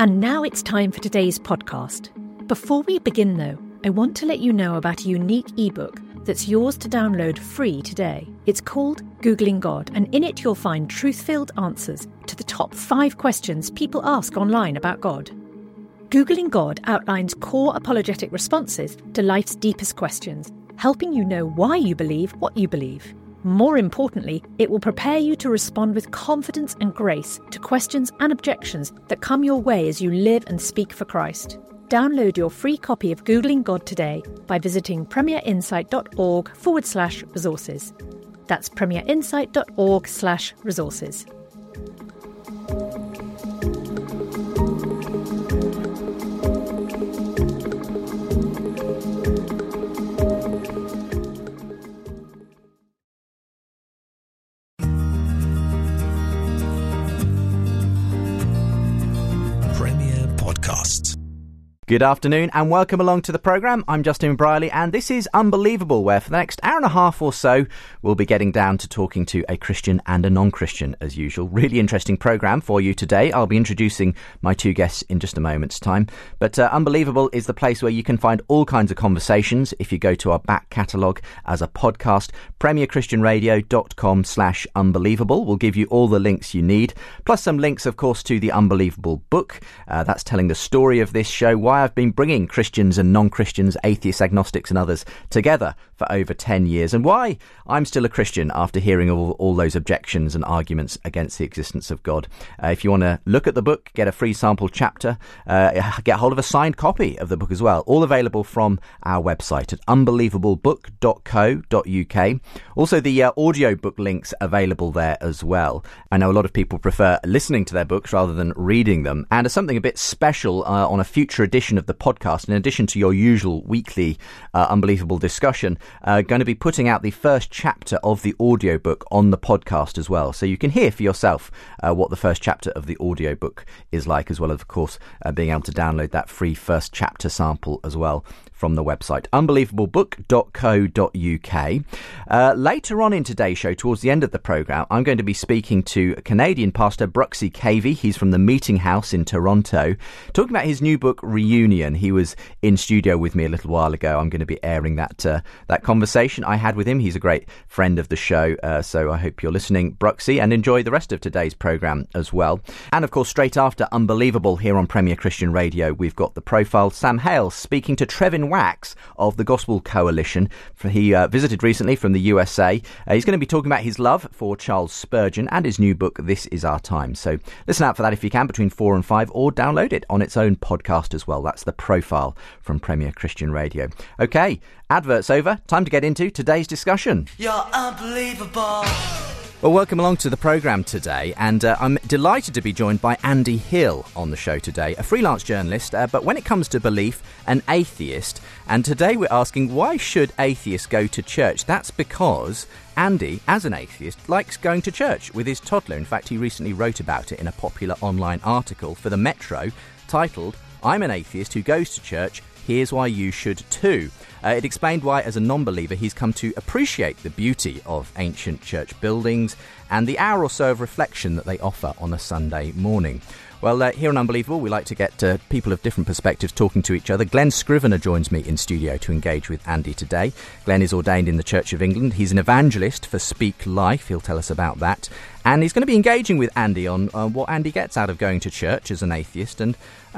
And now it's time for today's podcast. Before we begin, though, I want to let you know about a unique ebook that's yours to download free today. It's called Googling God, and in it you'll find truth-filled answers to the top 5 questions people ask online about God. Googling God outlines core apologetic responses to life's deepest questions, helping you know why you believe what you believe. More importantly, it will prepare you to respond with confidence and grace to questions and objections that come your way as you live and speak for Christ. Download your free copy of Googling God today by visiting premierinsight.org/resources. That's premierinsight.org/resources. Good afternoon and welcome along to the programme. I'm Justin Briley and this is Unbelievable, where for the next hour and a half or so we'll be getting down to talking to a Christian and a non-Christian as usual. Really interesting programme for you today. I'll be introducing my 2 guests in just a moment's time. But Unbelievable is the place where you can find all kinds of conversations if you go to our back catalogue as a podcast. premierchristianradio.com/unbelievable will give you all the links you need, plus some links of course to the Unbelievable book. That's telling the story of this show, why I've been bringing Christians and non-Christians, atheists, agnostics and others together for over 10 years, and why I'm still a Christian after hearing all those objections and arguments against the existence of God. If you want to look at the book, get a free sample chapter, get hold of a signed copy of the book as well, all available from our website at unbelievable.book.co.uk. Also the audio book links available there as well. I know a lot of people prefer listening to their books rather than reading them, and as something a bit special on a future edition of the podcast, in addition to your usual weekly Unbelievable discussion, going to be putting out the first chapter of the audiobook on the podcast as well, so you can hear for yourself what the first chapter of the audiobook is like, as well as of course being able to download that free first chapter sample as well from the website unbelievableBook.co.uk. Later on in today's show, towards the end of the programme, I'm going to be speaking to Canadian pastor Bruxy Cavey. He's from the Meeting House in Toronto, talking about his new book Reunion. He was in studio with me a little while ago. I'm going to be airing that conversation I had with him. He's a great friend of the show, so I hope you're listening, Bruxy, and enjoy the rest of today's programme as well. And of course, straight after Unbelievable here on Premier Christian Radio, we've got the profile Sam Hales speaking to Trevin Wax of the Gospel Coalition. He visited recently from the USA. He's going to be talking about his love for Charles Spurgeon and his new book, This Is Our Time. So listen out for that if you can between 4 and 5, or download it on its own podcast as well. That's the profile from Premier Christian Radio. OK, adverts over. Time to get into today's discussion. You're unbelievable. Well, welcome along to the programme today, and I'm delighted to be joined by Andy Hill on the show today, a freelance journalist, but when it comes to belief, an atheist. And today we're asking, why should atheists go to church? That's because Andy, as an atheist, likes going to church with his toddler. In fact, he recently wrote about it in a popular online article for the Metro titled, "I'm an atheist who goes to church. Here's why you should too." It explained why, as a non-believer, he's come to appreciate the beauty of ancient church buildings and the hour or so of reflection that they offer on a Sunday morning. Well, here on Unbelievable, we like to get people of different perspectives talking to each other. Glenn Scrivener joins me in studio to engage with Andy today. Glenn is ordained in the Church of England. He's an evangelist for Speak Life. He'll tell us about that. And he's going to be engaging with Andy on what Andy gets out of going to church as an atheist, and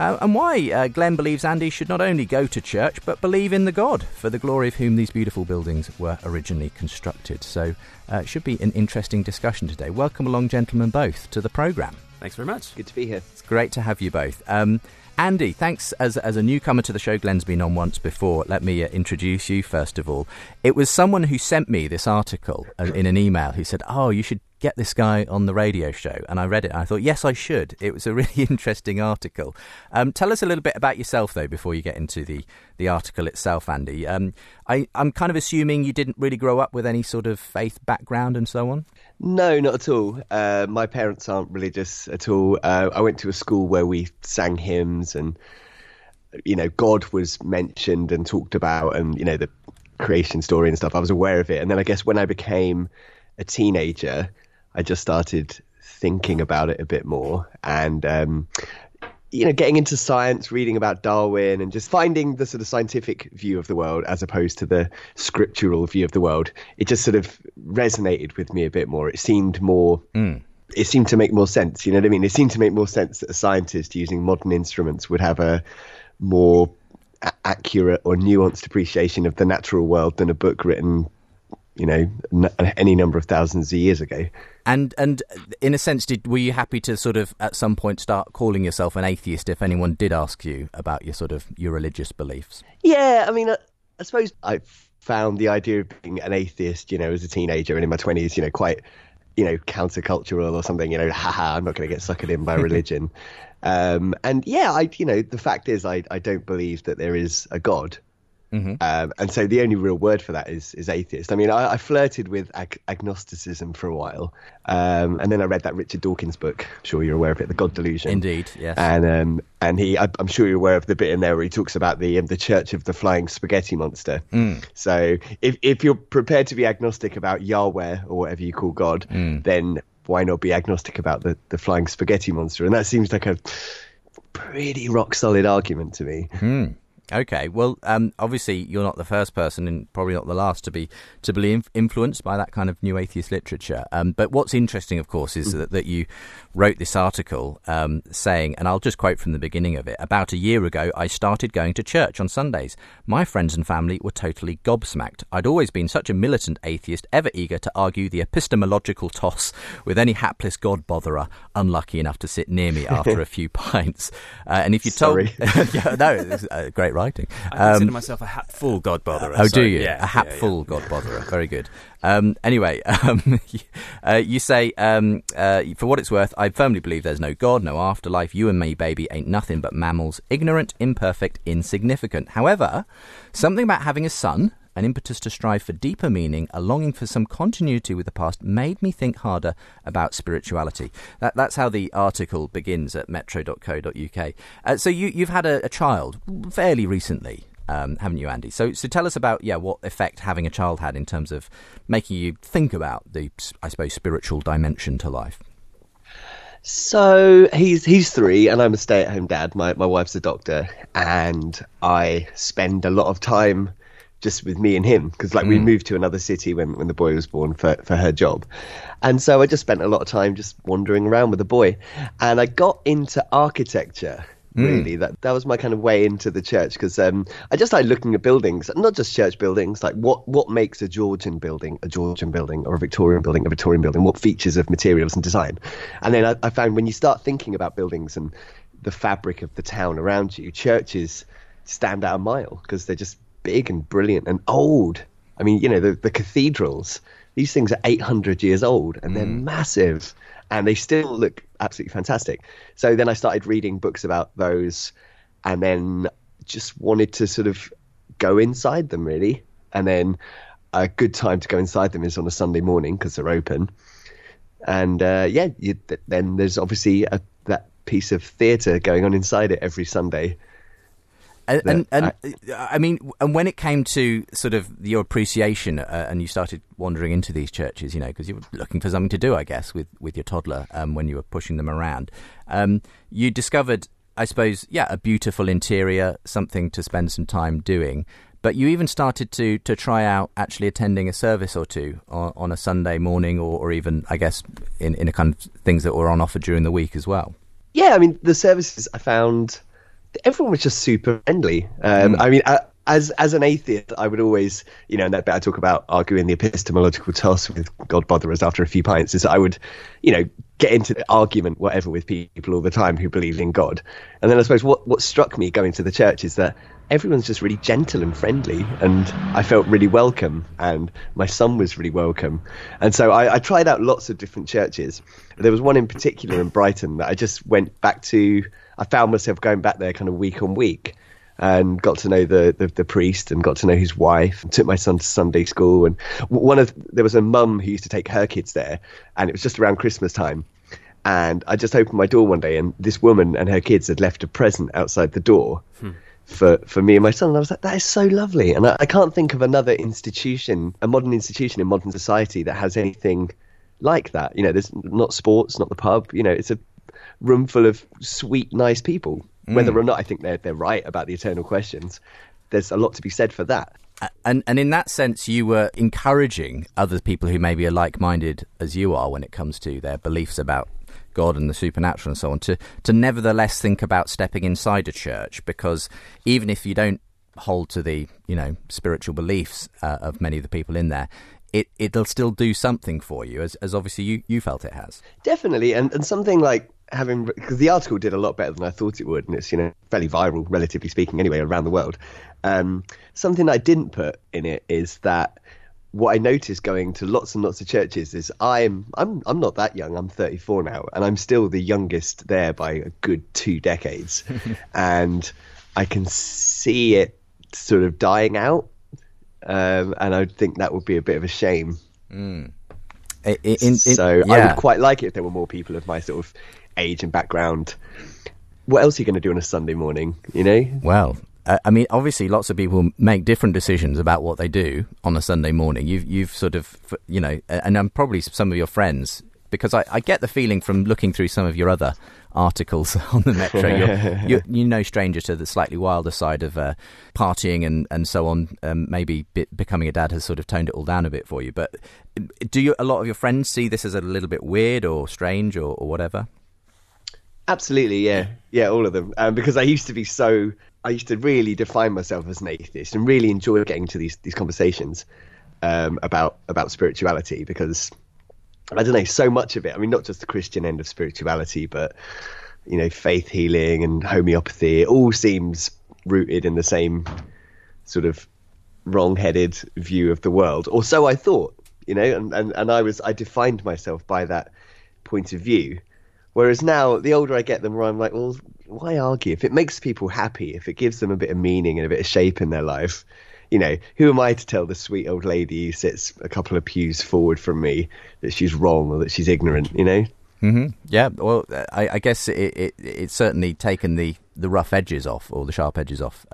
why Glenn believes Andy should not only go to church, but believe in the God for the glory of whom these beautiful buildings were originally constructed. So it should be an interesting discussion today. Welcome along, gentlemen, both, to the programme. Thanks very much. Good to be here. It's great to have you both. Andy, thanks as a newcomer to the show. Glenn's been on once before. Let me introduce you first of all. It was someone who sent me this article in an email who said, "Oh, you should get this guy on the radio show." And I read it and I thought, yes, I should. It was a really interesting article. Tell us a little bit about yourself, though, before you get into the article itself, Andy. I'm kind of assuming you didn't really grow up with any sort of faith background and so on? No, not at all. My parents aren't religious at all. I went to a school where we sang hymns and, God was mentioned and talked about, and, the creation story and stuff. I was aware of it. And then I guess when I became a teenager, I just started thinking about it a bit more. And, getting into science, reading about Darwin, and just finding the sort of scientific view of the world as opposed to the scriptural view of the world, it just sort of resonated with me a bit more. It seemed more. It seemed to make more sense. You know what I mean? It seemed to make more sense that a scientist using modern instruments would have a more accurate or nuanced appreciation of the natural world than a book written, any number of thousands of years ago. And in a sense, were you happy to sort of at some point start calling yourself an atheist if anyone did ask you about your religious beliefs? Yeah, I mean, I suppose I found the idea of being an atheist, as a teenager and in my 20s, quite, countercultural or something, haha, I'm not going to get suckered in by religion. And yeah, the fact is I don't believe that there is a God. Mm-hmm. And so the only real word for that is atheist. I mean, I flirted with agnosticism for a while, and then I read that Richard Dawkins book. I'm sure you're aware of it, The God Delusion. Indeed, yes. And I'm sure you're aware of the bit in there where he talks about the Church of the Flying Spaghetti Monster. So if you're prepared to be agnostic about Yahweh or whatever you call God, then why not be agnostic about the Flying Spaghetti Monster? And that seems like a pretty rock solid argument to me. Okay, well, obviously you're not the first person and probably not the last to be influenced by that kind of new atheist literature. But what's interesting, of course, is that you wrote this article saying, and I'll just quote from the beginning of it, about a year ago, I started going to church on Sundays. My friends and family were totally gobsmacked. I'd always been such a militant atheist, ever eager to argue the epistemological toss with any hapless God botherer unlucky enough to sit near me after a few pints. And if you told... yeah, no, it's great writing. I consider myself a hatful God botherer. Oh, do you? Yeah, a hatful God botherer. Very good. Anyway, you say, for what it's worth, I firmly believe there's no God, no afterlife. You and me, baby, ain't nothing but mammals, ignorant, imperfect, insignificant. However, something about having a son, an impetus to strive for deeper meaning, a longing for some continuity with the past, made me think harder about spirituality. That's how the article begins at metro.co.uk. So you've had a child fairly recently, haven't you, Andy? So tell us about what effect having a child had in terms of making you think about the, I suppose, spiritual dimension to life. So he's 3 and I'm a stay-at-home dad. My wife's a doctor and I spend a lot of time just with me and him because we moved to another city when the boy was born for her job, and so I just spent a lot of time just wandering around with the boy, and I got into architecture. Really, that was my kind of way into the church because I just started looking at buildings, not just church buildings, like what makes a Georgian building, or a Victorian building, what features of materials and design. And then I found when you start thinking about buildings and the fabric of the town around you, churches stand out a mile because they're just big and brilliant and old. I mean, the cathedrals, these things are 800 years old and they're massive and they still look absolutely fantastic. So then I started reading books about those and then just wanted to sort of go inside them, really. And then a good time to go inside them is on a Sunday morning because they're open. And then there's obviously that piece of theatre going on inside it every Sunday. And I mean, and when it came to sort of your appreciation and you started wandering into these churches, because you were looking for something to do, I guess, with your toddler when you were pushing them around, you discovered, I suppose, a beautiful interior, something to spend some time doing. But you even started to try out actually attending a service or two on a Sunday morning or even, I guess, in a kind of things that were on offer during the week as well. Yeah, I mean, the services I found... everyone was just super friendly. I mean, as an atheist, I would always, in that bit I talk about arguing the epistemological toss with God botherers after a few pints, is that I would, get into the argument, whatever, with people all the time who believe in God. And then I suppose what struck me going to the church is that everyone's just really gentle and friendly, and I felt really welcome, and my son was really welcome. And so I tried out lots of different churches. There was one in particular in Brighton that I just went back to. I found myself going back there kind of week on week and got to know the priest and got to know his wife and took my son to Sunday school. And there was a mum who used to take her kids there, and it was just around Christmas time. And I just opened my door one day and this woman and her kids had left a present outside the door for me and my son. And I was like, that is so lovely. And I can't think of another institution, a modern institution in modern society that has anything like that. There's not sports, not the pub. It's a room full of sweet, nice people. Whether or not I think they're right about the eternal questions, there's a lot to be said for that. And in that sense, you were encouraging other people who maybe are like-minded as you are when it comes to their beliefs about God and the supernatural and so on, to nevertheless think about stepping inside a church, because even if you don't hold to the, spiritual beliefs of many of the people in there, it'll still do something for you, as obviously you felt it has. Definitely, and something like because the article did a lot better than I thought it would, and it's fairly viral, relatively speaking, anyway, around the world. Something I didn't put in it is that what I noticed going to lots and lots of churches is I'm not that young. I'm 34 now, and I'm still the youngest there by a good 2 decades, and I can see it sort of dying out, and I think that would be a bit of a shame. I would quite like it if there were more people of my sort of age and background. What else are you going to do on a Sunday morning? Well. I mean, obviously, lots of people make different decisions about what they do on a Sunday morning. You've sort of, and I'm probably some of your friends, because I get the feeling from looking through some of your other articles on the Metro, you're no stranger to the slightly wilder side of partying and so on. Maybe becoming a dad has sort of toned it all down a bit for you. But do a lot of your friends see this as a little bit weird or strange or whatever? Absolutely, yeah, all of them. Because I used to really define myself as an atheist and really enjoy getting to these conversations about spirituality, because I don't know, so much of it, I mean, not just the Christian end of spirituality, but faith healing and homeopathy, it all seems rooted in the same sort of wrong-headed view of the world, or so I thought, and I defined myself by that point of view. Whereas now, the older I get, the more I'm like, well, why argue? If it makes people happy, if it gives them a bit of meaning and a bit of shape in their life, who am I to tell the sweet old lady who sits a couple of pews forward from me that she's wrong or that she's ignorant, Mm-hmm. Yeah, well, I guess it's certainly taken the rough edges off, or the sharp edges off,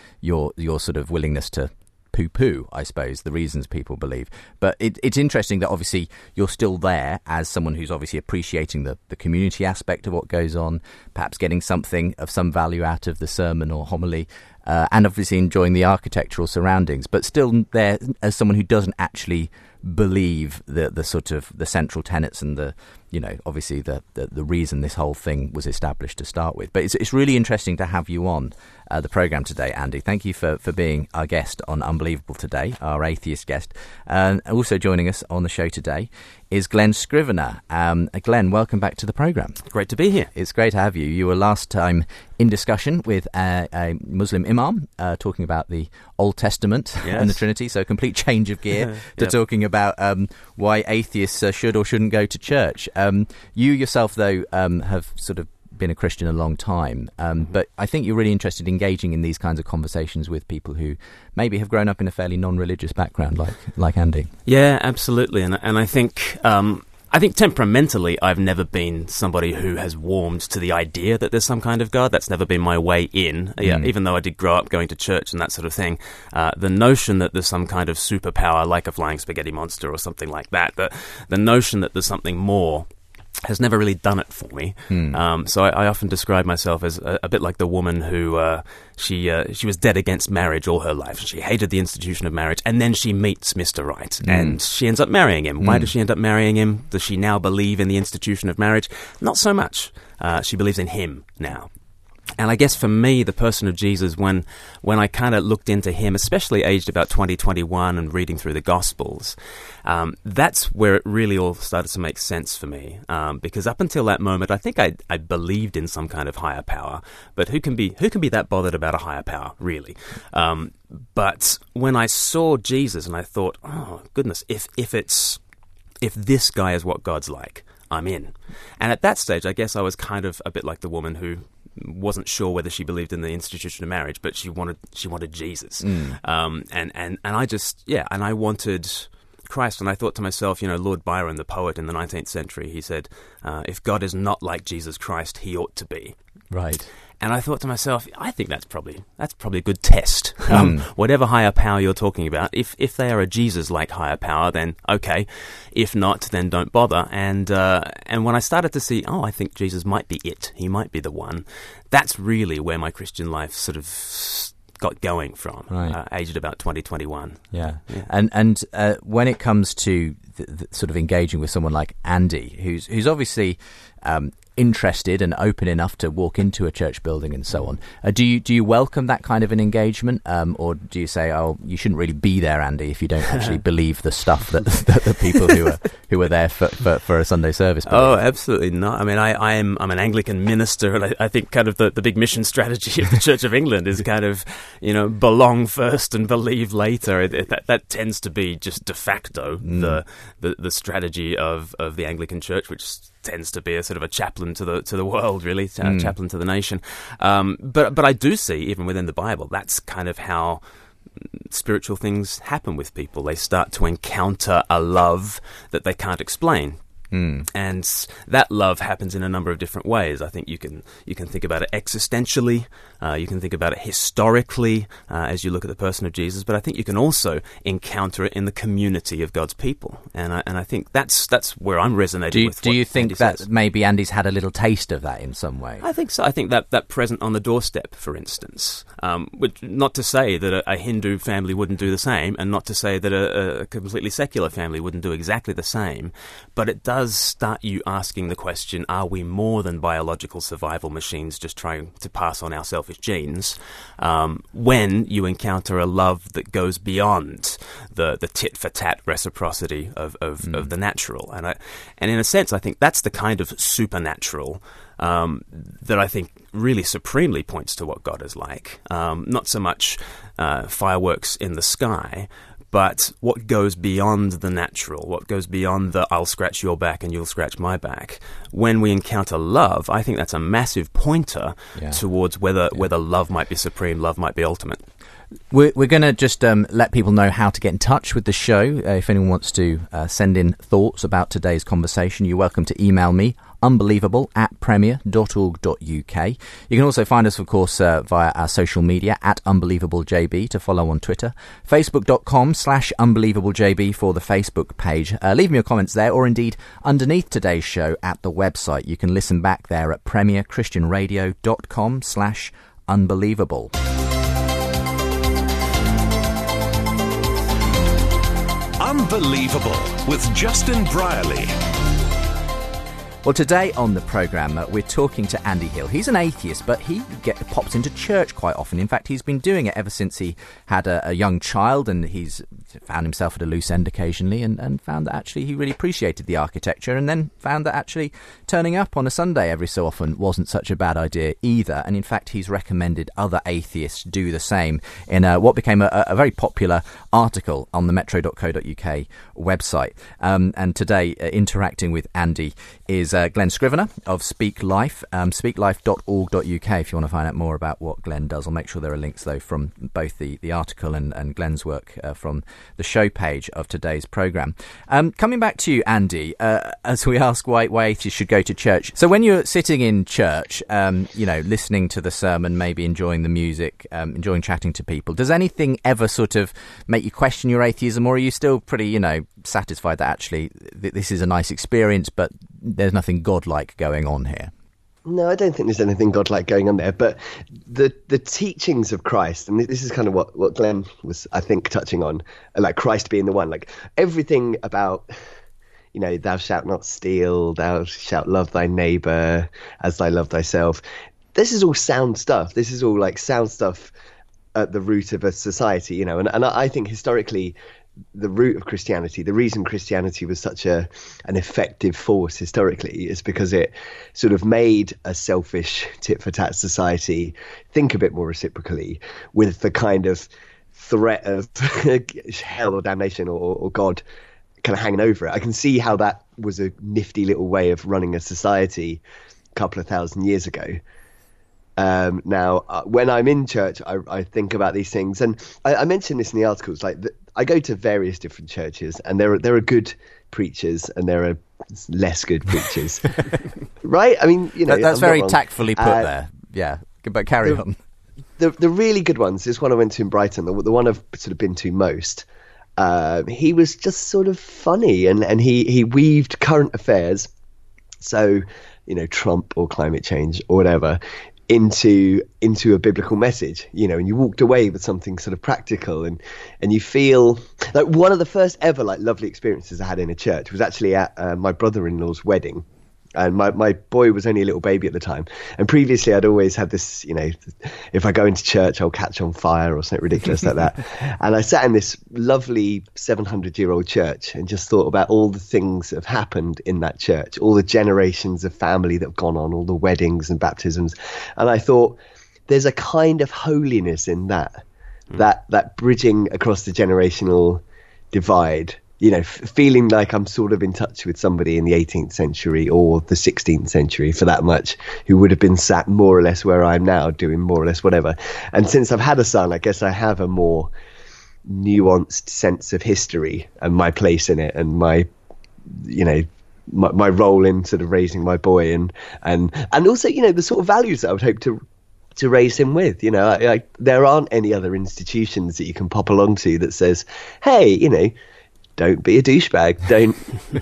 your sort of willingness to poo-poo, I suppose, the reasons people believe. But it's interesting that obviously you're still there as someone who's obviously appreciating the community aspect of what goes on, perhaps getting something of some value out of the sermon or homily, and obviously enjoying the architectural surroundings, but still there as someone who doesn't actually believe the sort of the central tenets and the obviously the reason this whole thing was established to start with. But it's really interesting to have you on the programme today, Andy. Thank you for being our guest on Unbelievable today, our atheist guest. And also joining us on the show today is Glenn Scrivener. Glenn, welcome back to the programme. Great to be here. It's great to have you. You were last time in discussion with a Muslim imam talking about the Old Testament and the Trinity, so a complete change of gear to talking about why atheists should or shouldn't go to church. You yourself, though, have sort of been a Christian a long time, but I think you're really interested in engaging in these kinds of conversations with people who maybe have grown up in a fairly non-religious background, like Andy. Yeah, absolutely, and I think temperamentally, I've never been somebody who has warmed to the idea that there's some kind of God. That's never been my way in. Even though I did grow up going to church and that sort of thing, the notion that there's some kind of superpower, like a flying spaghetti monster or something like that, the notion that there's something more has never really done it for me. So I often describe myself as a bit like the woman who she was dead against marriage all her life. She hated the institution of marriage, and then she meets Mr. Right, and she ends up marrying him. Why does she end up marrying him? Does she now believe in the institution of marriage? Not so much. She believes in him now. And I guess for me, the person of Jesus, when I kind of looked into him, especially aged about 20, 21 and reading through the Gospels, that's where it really all started to make sense for me. Because up until that moment, I think I believed in some kind of higher power. But who can be that bothered about a higher power, really? But when I saw Jesus and I thought, oh, goodness, if this guy is what God's like, I'm in. And at that stage, I guess I was kind of a bit like the woman who wasn't sure whether she believed in the institution of marriage, but she wanted Jesus. And I wanted Christ. And I thought to myself, Lord Byron, the poet in the 19th century, he said, if God is not like Jesus Christ, he ought to be. Right. And I thought to myself, I think that's probably a good test. Whatever higher power you're talking about, if they are a Jesus-like higher power, then okay. If not, then don't bother. And when I started to see, I think Jesus might be it. He might be the one. That's really where my Christian life sort of got going from, aged about 2021. Yeah. And when it comes to the sort of engaging with someone like Andy, who's obviously interested and open enough to walk into a church building and so on, do you welcome that kind of an engagement, or do you say, you shouldn't really be there, Andy, if you don't actually believe the stuff that the people who are there for a Sunday service believe? Oh, absolutely not. I mean, I'm an Anglican minister, and I think kind of the big mission strategy of the Church of England is kind of, belong first and believe later. That tends to be just de facto the strategy of the Anglican Church, which tends to be a sort of a chaplain to the world, really, chaplain to the nation. But I do see, even within the Bible, that's kind of how spiritual things happen with people. They start to encounter a love that they can't explain. And that love happens in a number of different ways. I think you can think about it existentially, you can think about it historically as you look at the person of Jesus, but I think you can also encounter it in the community of God's people. And I think that's where I'm resonating with. Do you think Andy that says. Maybe Andy's had a little taste of that in some way? I think so. I think that present on the doorstep, for instance, which, not to say that a Hindu family wouldn't do the same, and not to say that a completely secular family wouldn't do exactly the same, but it does start you asking the question, are we more than biological survival machines just trying to pass on our selfish genes, when you encounter a love that goes beyond the tit-for-tat reciprocity of the natural. And in a sense, I think that's the kind of supernatural that I think really supremely points to what God is like. Not so much fireworks in the sky, but what goes beyond the natural, what goes beyond the I'll scratch your back and you'll scratch my back. When we encounter love, I think that's a massive pointer towards whether love might be supreme, love might be ultimate. We're going to just let people know how to get in touch with the show. If anyone wants to send in thoughts about today's conversation, you're welcome to email me, unbelievable@premier.org.uk. You can also find us, of course, via our social media @unbelievablejb to follow on Twitter, facebook.com/unbelievablejb for the Facebook page. Leave me your comments there, or indeed underneath today's show at the website. You can listen back there at premierchristianradio.com/unbelievable. Unbelievable with Justin Brierley. Well, today on the programme, we're talking to Andy Hill. He's an atheist, but he pops into church quite often. In fact, he's been doing it ever since he had a young child, and he's found himself at a loose end occasionally and found that actually he really appreciated the architecture, and then found that actually turning up on a Sunday every so often wasn't such a bad idea either. And in fact, he's recommended other atheists do the same in what became a very popular article on the metro.co.uk website. And today, interacting with Andy is Glenn Scrivener of Speak Life, speaklife.org.uk if you want to find out more about what Glenn does. I'll make sure there are links, though, from both the article and Glenn's work from the show page of today's programme. Coming back to you, Andy, as we ask why atheists should go to church. So when you're sitting in church, listening to the sermon, maybe enjoying the music, enjoying chatting to people, does anything ever sort of make you question your atheism, or are you still pretty, satisfied that actually this is a nice experience, but there's nothing godlike going on here? No, I don't think there's anything godlike going on there. But the teachings of Christ, and this is kind of what Glenn was, I think, touching on, like Christ being the one, like everything about, thou shalt not steal, thou shalt love thy neighbour as thy love thyself. This is all sound stuff. This is all like sound stuff at the root of a society, and I think historically, the root of Christianity, the reason Christianity was such an effective force historically, is because it sort of made a selfish tit-for-tat society think a bit more reciprocally, with the kind of threat of hell or damnation or God kind of hanging over it. I can see how that was a nifty little way of running a society a couple of thousand years ago. Now, when I'm in church, I think about these things, and I mentioned this in the articles. Like, I go to various different churches, and there are good preachers, and there are less good preachers, right? I mean, that's very tactfully put there. but carry on. The really good ones, this one I went to in Brighton, the one I've sort of been to most, he was just sort of funny, and he weaved current affairs, so, Trump or climate change or whatever, into a biblical message, and you walked away with something sort of practical, and you feel like one of the first ever lovely experiences I had in a church was actually at my brother-in-law's wedding. And my boy was only a little baby at the time. And previously I'd always had this, if I go into church, I'll catch on fire or something ridiculous like that. And I sat in this lovely 700-year-old church and just thought about all the things that have happened in that church, all the generations of family that have gone on, all the weddings and baptisms. And I thought there's a kind of holiness in that bridging across the generational divide. Feeling like I'm sort of in touch with somebody in the 18th century or the 16th century, for that much, who would have been sat more or less where I'm now, doing more or less whatever. And since I've had a son, I guess I have a more nuanced sense of history and my place in it, and my role in sort of raising my boy, and also the sort of values that I would hope to raise him with. There aren't any other institutions that you can pop along to that says, hey, don't be a douchebag. Don't.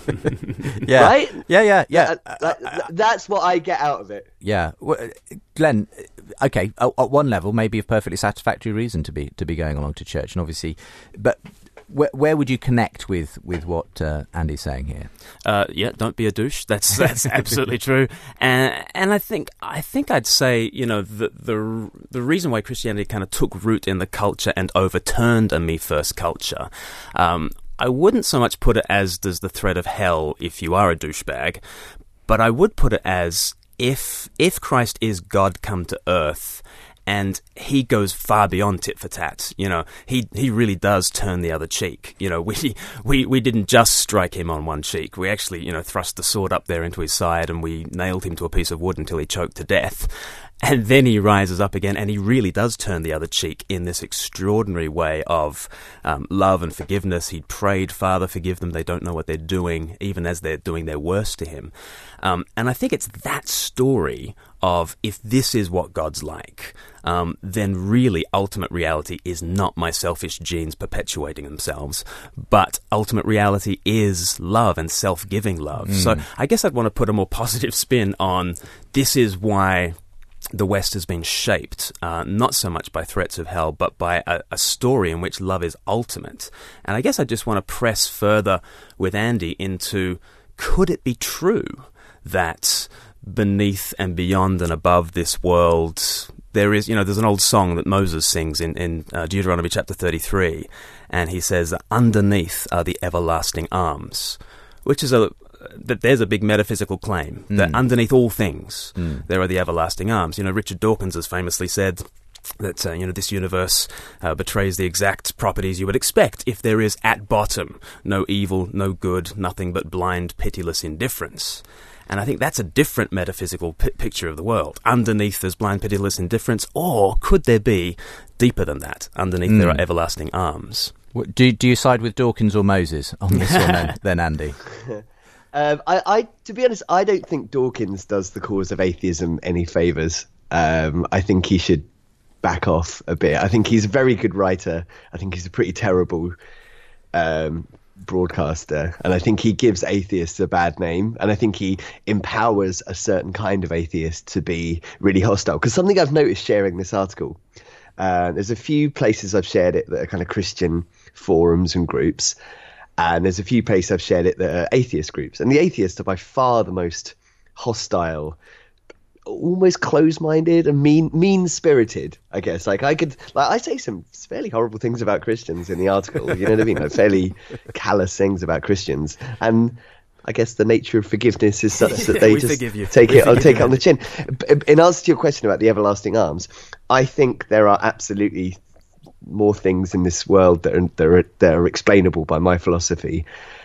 Yeah. Right? Yeah. That's what I get out of it. Yeah. Well, Glenn, okay, at one level, maybe a perfectly satisfactory reason to be going along to church, and obviously, but where would you connect with what Andy's saying here? Don't be a douche. That's absolutely true. And I think I'd say, the reason why Christianity kind of took root in the culture and overturned a me first culture, I wouldn't so much put it as there's the threat of hell if you are a douchebag, but I would put it as if Christ is God come to earth, and he goes far beyond tit for tat. He really does turn the other cheek. We didn't just strike him on one cheek. We actually, thrust the sword up there into his side, and we nailed him to a piece of wood until he choked to death. And then he rises up again, and he really does turn the other cheek in this extraordinary way of love and forgiveness. He prayed, Father, forgive them, they don't know what they're doing, even as they're doing their worst to him. And I think it's that story of, if this is what God's like, then really ultimate reality is not my selfish genes perpetuating themselves, but ultimate reality is love and self-giving love. So I guess I'd want to put a more positive spin on, this is why the West has been shaped, not so much by threats of hell, but by a story in which love is ultimate. And I guess I just want to press further with Andy into, could it be true that beneath and beyond and above this world, there is, there's an old song that Moses sings in Deuteronomy chapter 33, and he says, underneath are the everlasting arms, which is that there's a big metaphysical claim that underneath all things there are the everlasting arms. Richard Dawkins has famously said that this universe betrays the exact properties you would expect if there is at bottom no evil, no good, nothing but blind, pitiless indifference. And I think that's a different metaphysical picture of the world. Underneath there's blind, pitiless indifference, or could there be deeper than that? Underneath there are everlasting arms. Do you side with Dawkins or Moses on this one then, Andy? I to be honest, I don't think Dawkins does the cause of atheism any favours. I think he should back off a bit. I think he's a very good writer. I think he's a pretty terrible broadcaster, and I think he gives atheists a bad name, and I think he empowers a certain kind of atheist to be really hostile. Because something I've noticed sharing this article, there's a few places I've shared it that are kind of Christian forums and groups, and there's a few places I've shared it that are atheist groups, and the atheists are by far the most hostile, almost close-minded and mean-spirited, I guess. I say some fairly horrible things about Christians in the article, you know what I mean? Fairly callous things about Christians, and I guess the nature of forgiveness is such that they just take it on the chin. In answer to your question about the everlasting arms, I think there are absolutely more things in this world that are explainable by my philosophy,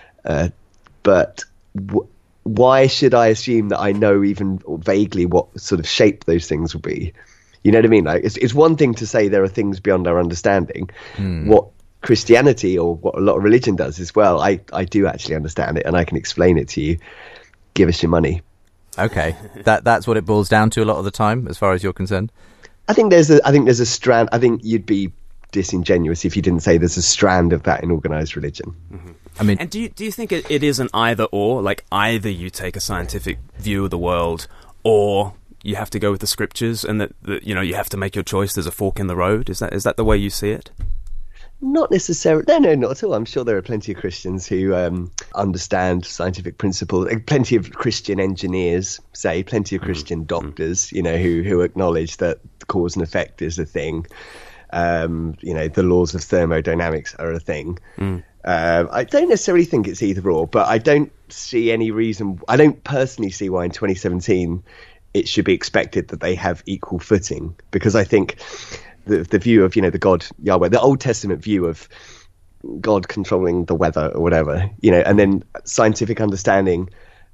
but why should I assume that I know even vaguely what sort of shape those things will be? You know what I mean? Like, it's one thing to say there are things beyond our understanding. What Christianity or what a lot of religion does is, well, I do actually understand it and I can explain it to you. Give us your money. Okay, that's what it boils down to a lot of the time, as far as you're concerned. I think there's a strand. I think you'd be disingenuous if you didn't say there's a strand of that in organised religion. Mm-hmm. I mean, and do you think it is an either or? Like either you take a scientific view of the world, or you have to go with the scriptures, and that you have to make your choice. There's a fork in the road. Is that the way you see it? Not necessarily. No, not at all. I'm sure there are plenty of Christians who understand scientific principles. Plenty of Christian engineers, plenty of Christian doctors, who acknowledge that cause and effect is a thing. The laws of thermodynamics are a thing. I don't necessarily think it's either or, but I don't see any reason. I don't personally see why in 2017 it should be expected that they have equal footing, because I think the view of, the God Yahweh, the Old Testament view of God controlling the weather or whatever, and then scientific understanding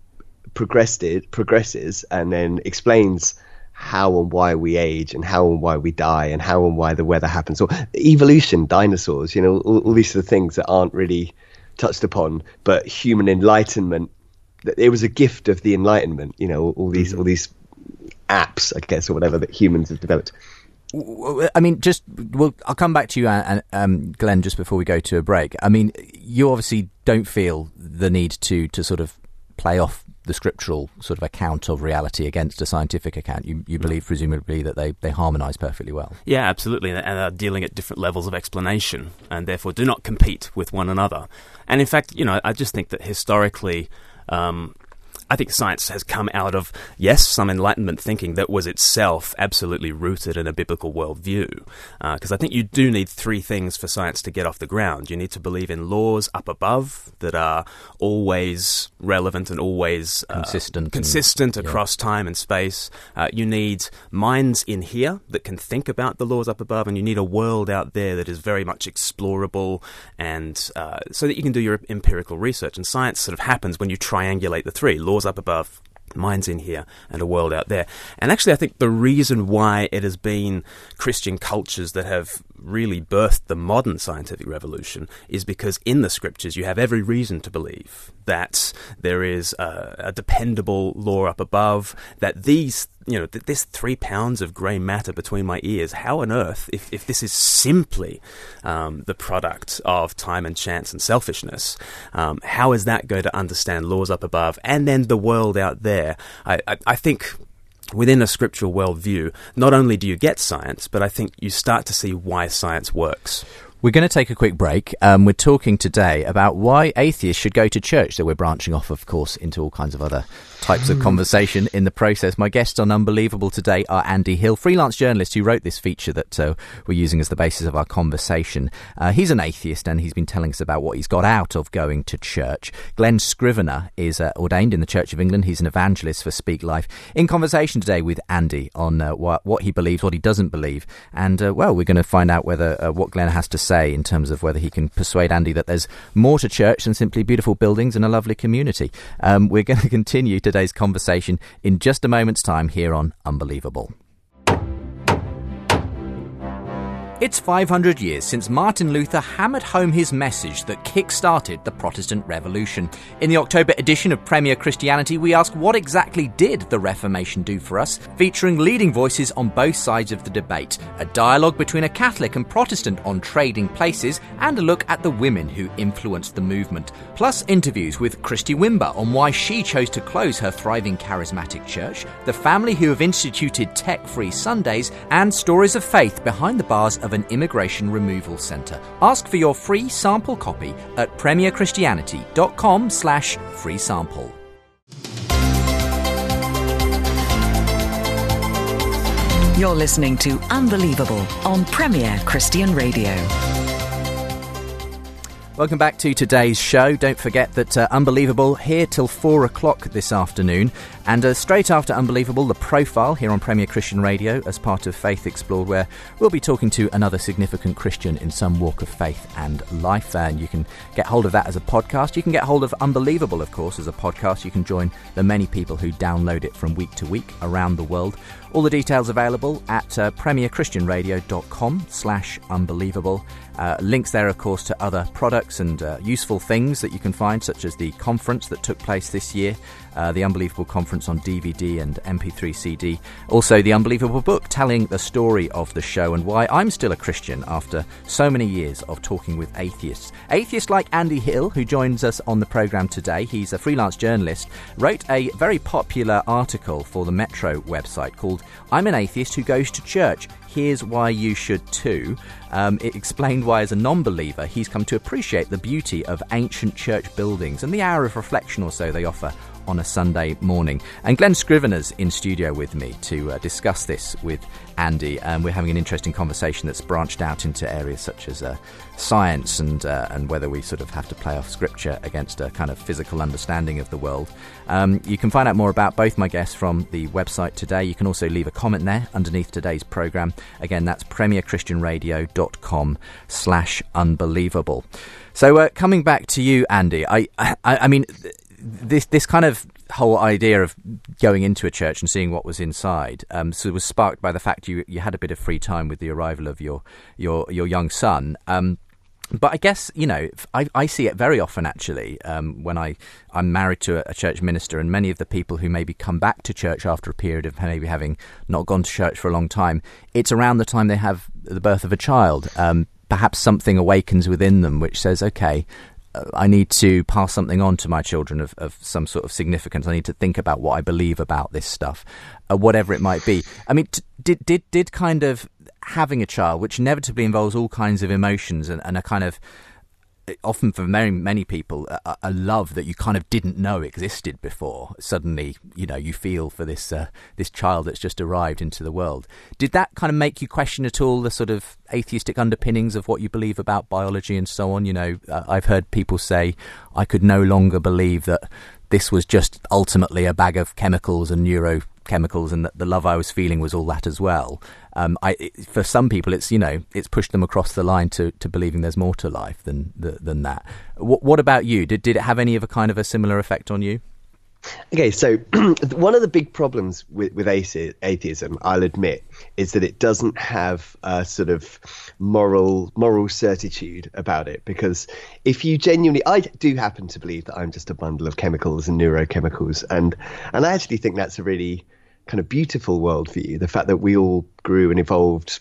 progresses and then explains how and why we age and how and why we die and how and why the weather happens, or evolution, dinosaurs, all these sort of things that aren't really touched upon, but human enlightenment, it was a gift of the Enlightenment, all these apps, I guess, or whatever that humans have developed. I mean, I'll come back to you, Glenn, just before we go to a break. I mean, you obviously don't feel the need to sort of play off the scriptural sort of account of reality against a scientific account. You believe, presumably, that they harmonise perfectly well. Yeah, absolutely, and are dealing at different levels of explanation, and therefore do not compete with one another. And in fact, I just think that historically, I think science has come out of, yes, some Enlightenment thinking that was itself absolutely rooted in a biblical worldview. Because I think you do need three things for science to get off the ground. You need to believe in laws up above that are always relevant and always consistent across time and space. You need minds in here that can think about the laws up above, and you need a world out there that is very much explorable, and so that you can do your empirical research. And science sort of happens when you triangulate the three: laws up above, minds in here, and a world out there. And actually, I think the reason why it has been Christian cultures that have really birthed the modern scientific revolution is because in the scriptures you have every reason to believe that there is a dependable law up above, that these, this 3 pounds of grey matter between my ears, how on earth, if this is simply the product of time and chance and selfishness, how is that going to understand laws up above and then the world out there? I think within a scriptural worldview, not only do you get science, but I think you start to see why science works. We're going to take a quick break. We're talking today about why atheists should go to church. So we're branching off, of course, into all kinds of other types of conversation in the process. My guests on Unbelievable today are Andy Hill, freelance journalist who wrote this feature that we're using as the basis of our conversation. He's an atheist, and he's been telling us about what he's got out of going to church. Glenn Scrivener is ordained in the Church of England. He's an evangelist for Speak Life. In conversation today with Andy on what he believes, what he doesn't believe. And, we're going to find out whether what Glenn has to say in terms of whether he can persuade Andy that there's more to church than simply beautiful buildings and a lovely community. We're going to continue today's conversation in just a moment's time here on Unbelievable. It's 500 years since Martin Luther hammered home his message that kick-started the Protestant Revolution. In the October edition of Premier Christianity, we ask what exactly did the Reformation do for us, featuring leading voices on both sides of the debate, a dialogue between a Catholic and Protestant on trading places, and a look at the women who influenced the movement. Plus interviews with Christy Wimber on why she chose to close her thriving charismatic church, the family who have instituted tech-free Sundays, and stories of faith behind the bars of an immigration removal centre. Ask for your free sample copy at premierchristianity.com/free sample. You're listening to Unbelievable on Premier Christian Radio. Welcome back to today's show. Don't forget that Unbelievable here till 4 o'clock this afternoon. And straight after Unbelievable, The Profile here on Premier Christian Radio as part of Faith Explored, where we'll be talking to another significant Christian in some walk of faith and life. And you can get hold of that as a podcast. You can get hold of Unbelievable, of course, as a podcast. You can join the many people who download it from week to week around the world. All the details available at premierchristianradio.com/unbelievable. Links there, of course, to other products books and useful things that you can find, such as the conference that took place this year, the Unbelievable Conference on DVD and MP3 CD. Also, the Unbelievable book telling the story of the show and why I'm still a Christian after so many years of talking with atheists. Atheists like Andy Hill, who joins us on the programme today. He's a freelance journalist, wrote a very popular article for the Metro website called "I'm an Atheist Who Goes to Church. Here's why you should too." It explained why, as a non-believer, he's come to appreciate the beauty of ancient church buildings and the hour of reflection or so they offer on a Sunday morning. And Glenn Scrivener's in studio with me to discuss this with Andy, and we're having an interesting conversation that's branched out into areas such as science and whether we sort of have to play off scripture against a kind of physical understanding of the world. You can find out more about both my guests from the website today. You can also leave a comment there underneath today's programme. Again, that's premierchristianradio.com/unbelievable. So coming back to you, Andy, I mean, this kind of whole idea of going into a church and seeing what was inside so it was sparked by the fact you had a bit of free time with the arrival of your young son. But I guess, you know, I see it very often, actually, when I'm married to a church minister, and many of the people who maybe come back to church after a period of maybe having not gone to church for a long time, it's around the time they have the birth of a child. Perhaps something awakens within them which says, okay, I need to pass something on to my children of some sort of significance. I need to think about what I believe about this stuff, whatever it might be. I mean, did kind of having a child, which inevitably involves all kinds of emotions and a kind of, often for many people, a love that you kind of didn't know existed before. Suddenly, you know, you feel for this child that's just arrived into the world. Did that kind of make you question at all the sort of atheistic underpinnings of what you believe about biology and so on? You know, I've heard people say, I could no longer believe that this was just ultimately a bag of chemicals and neurochemicals, and that the love I was feeling was all that as well. For some people, it's, you know, it's pushed them across the line to believing there's more to life than that. What about you? Did it have any of a kind of a similar effect on you? Okay, so one of the big problems with atheism, I'll admit, is that it doesn't have a sort of moral certitude about it. Because if you genuinely, I do happen to believe that I'm just a bundle of chemicals and neurochemicals, and I actually think that's a really kind of beautiful worldview. The fact that we all grew and evolved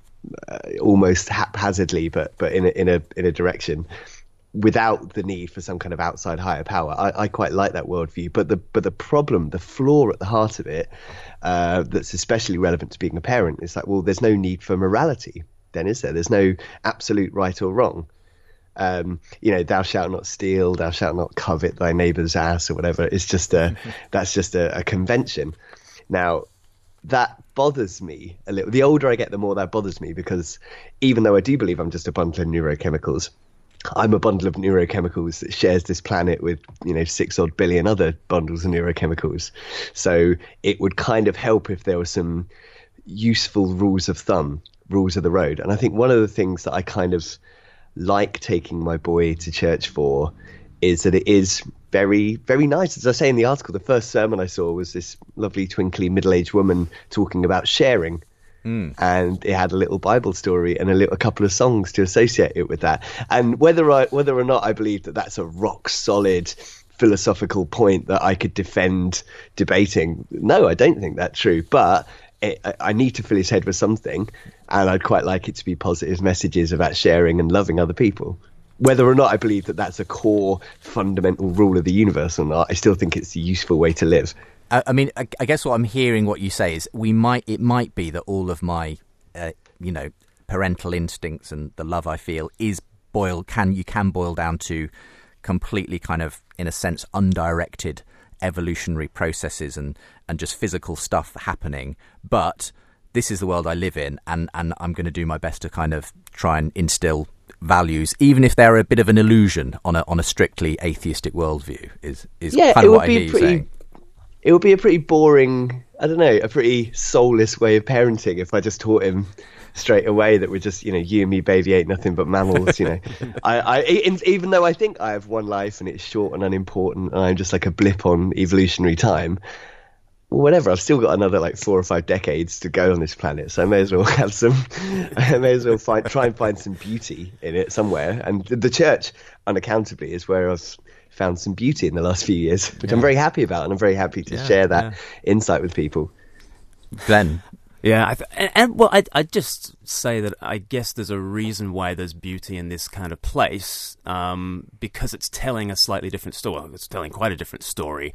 almost haphazardly, but in a direction, without the need for some kind of outside higher power. I quite like that worldview. But the problem, the flaw at the heart of it, that's especially relevant to being a parent, is like, well, there's no need for morality then, is there? There's no absolute right or wrong. You know, thou shalt not steal, thou shalt not covet thy neighbour's ass, or whatever. It's just that's just a convention. Now, that bothers me a little. The older I get, the more that bothers me, because even though I do believe I'm just a bundle of neurochemicals, I'm a bundle of neurochemicals that shares this planet with, you know, 6 odd billion other bundles of neurochemicals. So it would kind of help if there were some useful rules of thumb, rules of the road. And I think one of the things that I kind of like taking my boy to church for is that it is very, very nice. As I say in the article, the first sermon I saw was this lovely twinkly middle-aged woman talking about sharing. And it had a little Bible story and a couple of songs to associate it with that. And whether or not I believe that that's a rock solid philosophical point that I could defend debating, no, I don't think that's true. But I need to fill his head with something, and I'd quite like it to be positive messages about sharing and loving other people. Whether or not I believe that that's a core fundamental rule of the universe or not, I still think it's a useful way to live. I mean, I guess what I'm hearing what you say is it might be that all of my, you know, parental instincts and the love I feel is can boil down to completely kind of, in a sense, undirected evolutionary processes and just physical stuff happening. But this is the world I live in, and I'm going to do my best to kind of try and instill values, even if they're a bit of an illusion on a strictly atheistic worldview. Is kind of what I hear you saying. It would be a pretty boring, I don't know, a pretty soulless way of parenting if I just taught him straight away that we're just, you know, you and me, baby, ain't nothing but mammals, you know. Even though I think I have one life and it's short and unimportant and I'm just like a blip on evolutionary time, well, whatever, I've still got another like 4 or 5 decades to go on this planet, so I may as well try and find some beauty in it somewhere. And the church, unaccountably, is where I've found some beauty in the last few years, which I'm very happy about, and I'm very happy to share that insight with people. Glenn? Yeah, I'd just say that I guess there's a reason why there's beauty in this kind of place, because it's telling a slightly different story. It's telling quite a different story.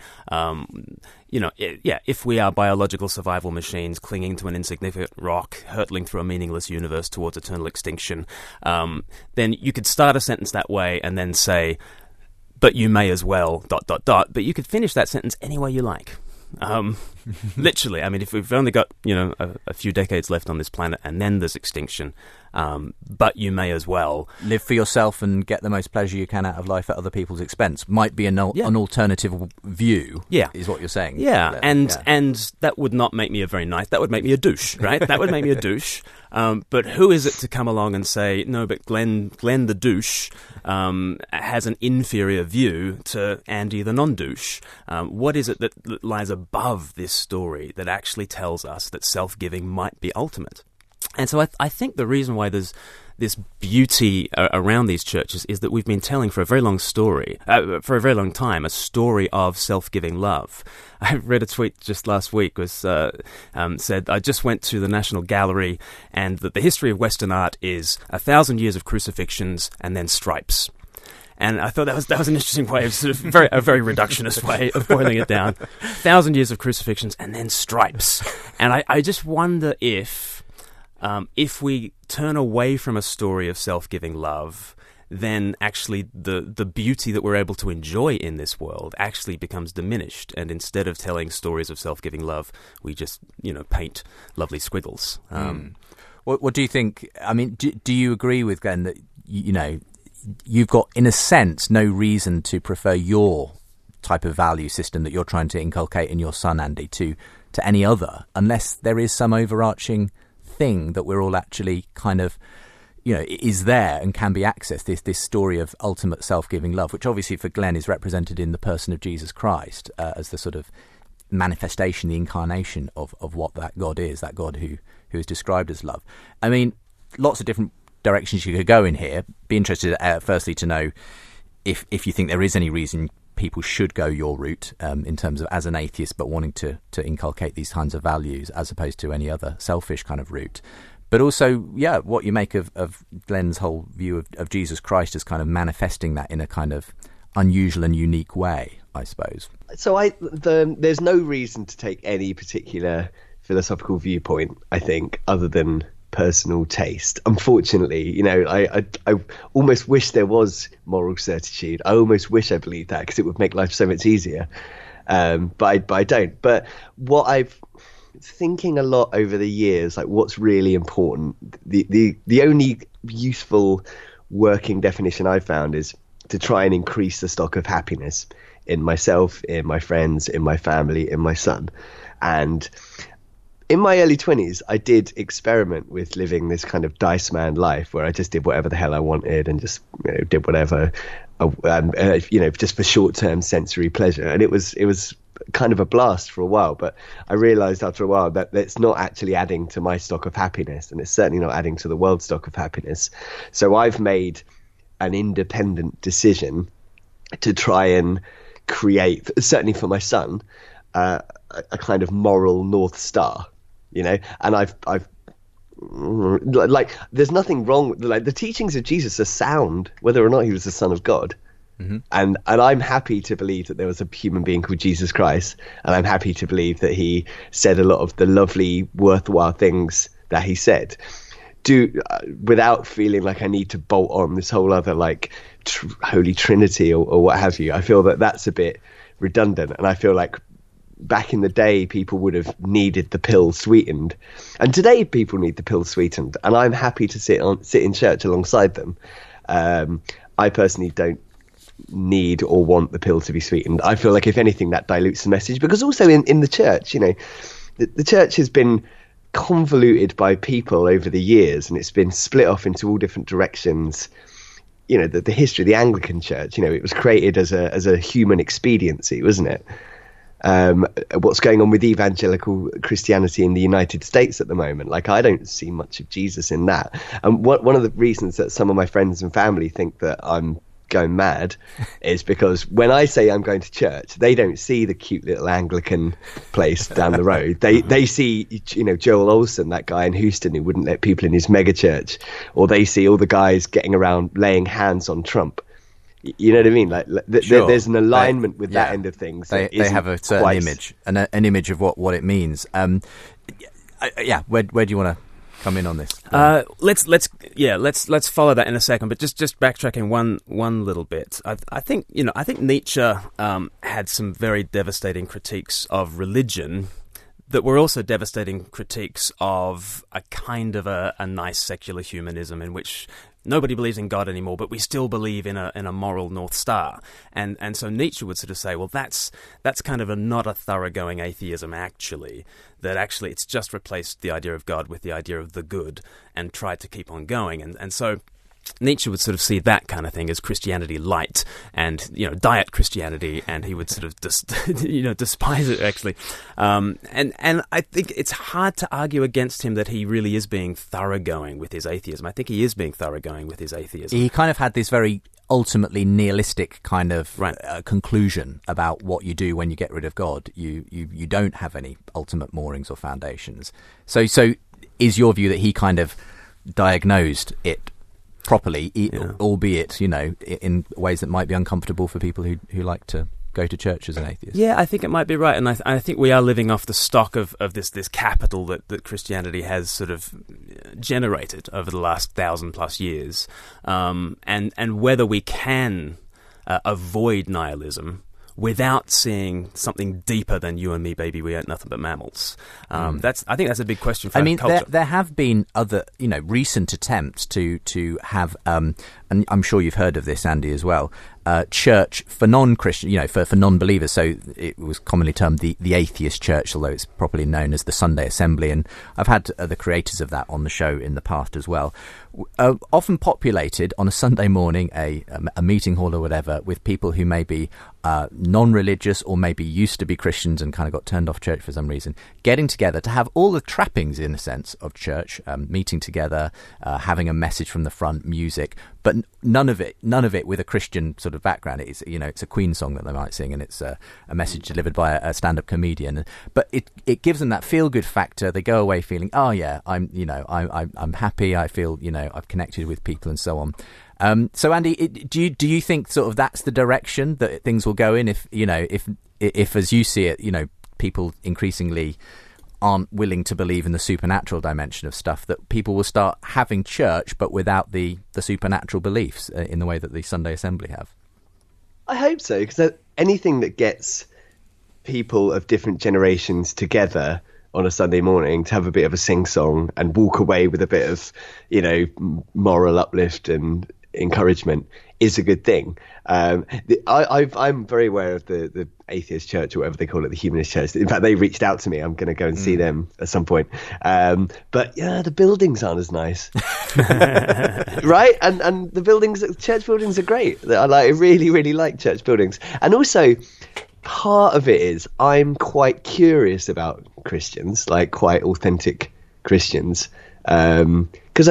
If we are biological survival machines clinging to an insignificant rock, hurtling through a meaningless universe towards eternal extinction, then you could start a sentence that way and then say, but you may as well, ... But you could finish that sentence any way you like. Literally, I mean, if we've only got a few decades left on this planet, and then there's extinction, but you may as well live for yourself and get the most pleasure you can out of life at other people's expense. Might be an alternative view. Is what you're saying. And that would not make me a very nice. That would make me a douche, right? That would make me a douche. But who is it to come along and say, no, but Glenn the douche has an inferior view to Andy the non-douche? What is it that lies above this story that actually tells us that self-giving might be ultimate? And so I think the reason why there's this beauty around these churches is that we've been telling for a very long time, a story of self-giving love. I read a tweet just last week said, I just went to the National Gallery, and that the history of Western art is 1,000 years of crucifixions and then stripes. And I thought that was an interesting way of sort of a very reductionist way of boiling it down. 1,000 years of crucifixions and then stripes. And I just wonder if we turn away from a story of self-giving love, then actually the beauty that we're able to enjoy in this world actually becomes diminished. And instead of telling stories of self-giving love, we just, paint lovely squiggles. What do you think? I mean, do you agree with Glenn that, you've got, in a sense, no reason to prefer your type of value system that you're trying to inculcate in your son, Andy, to any other, unless there is some overarching thing that we're all actually kind of, is there and can be accessed, this story of ultimate self-giving love, which obviously for Glenn is represented in the person of Jesus Christ as the sort of manifestation, the incarnation of what that God is, that God who is described as love. I mean, lots of different directions you could go in here. Be interested, firstly, to know if you think there is any reason people should go your route in terms of, as an atheist, but wanting to inculcate these kinds of values as opposed to any other selfish kind of route. But also, what you make of Glenn's whole view of Jesus Christ as kind of manifesting that in a kind of unusual and unique way, I suppose. So there's no reason to take any particular philosophical viewpoint, I think, other than personal taste. Unfortunately, I almost wish there was moral certitude. I almost wish I believed that, because it would make life so much easier. But I don't. But what I've thinking a lot over the years, like what's really important, the only useful working definition I've found is to try and increase the stock of happiness in myself, in my friends, in my family, in my son. And in my early 20s, I did experiment with living this kind of dice man life where I just did whatever the hell I wanted and just did whatever, just for short-term sensory pleasure. And it was kind of a blast for a while, but I realized after a while that it's not actually adding to my stock of happiness, and it's certainly not adding to the world's stock of happiness. So I've made an independent decision to try and create, certainly for my son, a kind of moral North Star. And I've like, there's nothing wrong with, like, the teachings of Jesus are sound, whether or not he was the Son of God. Mm-hmm. And I'm happy to believe that there was a human being called Jesus Christ, and I'm happy to believe that he said a lot of the lovely, worthwhile things that he said. Without feeling like I need to bolt on this whole other Holy Trinity or what have you. I feel that that's a bit redundant, and I feel like back in the day, people would have needed the pill sweetened, and today people need the pill sweetened, and I'm happy to sit in church alongside them. I personally don't need or want the pill to be sweetened. I feel like, if anything, that dilutes the message, because also in the church, the church has been convoluted by people over the years, and it's been split off into all different directions. The history of the Anglican Church, it was created as a human expediency, wasn't it? what's going on with evangelical Christianity in the United States at the moment. Like, I don't see much of Jesus in that. And one of the reasons that some of my friends and family think that I'm going mad is because when I say I'm going to church, they don't see the cute little Anglican place down the road. They see, Joel Olsen, that guy in Houston who wouldn't let people in his mega church, or they see all the guys getting around laying hands on Trump. You know what I mean? Like, sure. There's an alignment with that end of things. They have a certain image, an image of what it means. Where do you want to come in on this? Let's follow that in a second. But just backtracking one little bit. I think Nietzsche had some very devastating critiques of religion that were also devastating critiques of a kind of a nice secular humanism in which nobody believes in God anymore, but we still believe in a moral North Star. And so Nietzsche would sort of say, well, that's kind of not a thoroughgoing atheism, actually. That actually it's just replaced the idea of God with the idea of the good and tried to keep on going. And so Nietzsche would sort of see that kind of thing as Christianity light and, diet Christianity, and he would sort of despise it, actually. And I think it's hard to argue against him that he really is being thoroughgoing with his atheism. I think he is being thoroughgoing with his atheism. He kind of had this very ultimately nihilistic kind of conclusion about what you do when you get rid of God. You don't have any ultimate moorings or foundations. So is your view that he kind of diagnosed it properly, albeit, in ways that might be uncomfortable for people who like to go to church as an atheist? Yeah, I think it might be right, and I think we are living off the stock of this capital that Christianity has sort of generated over the last 1,000+ years, and whether we can avoid nihilism without seeing something deeper than you and me, baby, we ain't nothing but mammals. I think that's a big question for our culture. There have been other, recent attempts to have, and I'm sure you've heard of this, Andy, as well, church for non-Christian, for non-believers. So it was commonly termed the atheist church, although it's properly known as the Sunday Assembly. And I've had the creators of that on the show in the past as well. Often populated on a Sunday morning, a meeting hall or whatever, with people who may be non-religious or maybe used to be Christians and kind of got turned off church for some reason, getting together to have all the trappings, in a sense, of church, meeting together, having a message from the front, music, but none of it with a Christian sort of background. It's a Queen song that they might sing, and it's a message delivered by a stand-up comedian. But it gives them that feel-good factor. They go away feeling, oh yeah, I'm happy. I feel I've connected with people and so on. So Andy, do you think sort of that's the direction that things will go in? If as you see it, people increasingly aren't willing to believe in the supernatural dimension of stuff, that people will start having church but without the supernatural beliefs in the way that the Sunday Assembly have. I hope so, because anything that gets people of different generations together on a Sunday morning to have a bit of a sing-song and walk away with a bit of, moral uplift and encouragement is a good thing. I'm very aware of the atheist church, or whatever they call it, the humanist church. In fact, they reached out to me. I'm going to go and see them at some point. But yeah, the buildings aren't as nice, right? And the church buildings are great. I really, really like church buildings. And also, part of it is I'm quite curious about Christians, like quite authentic Christians, because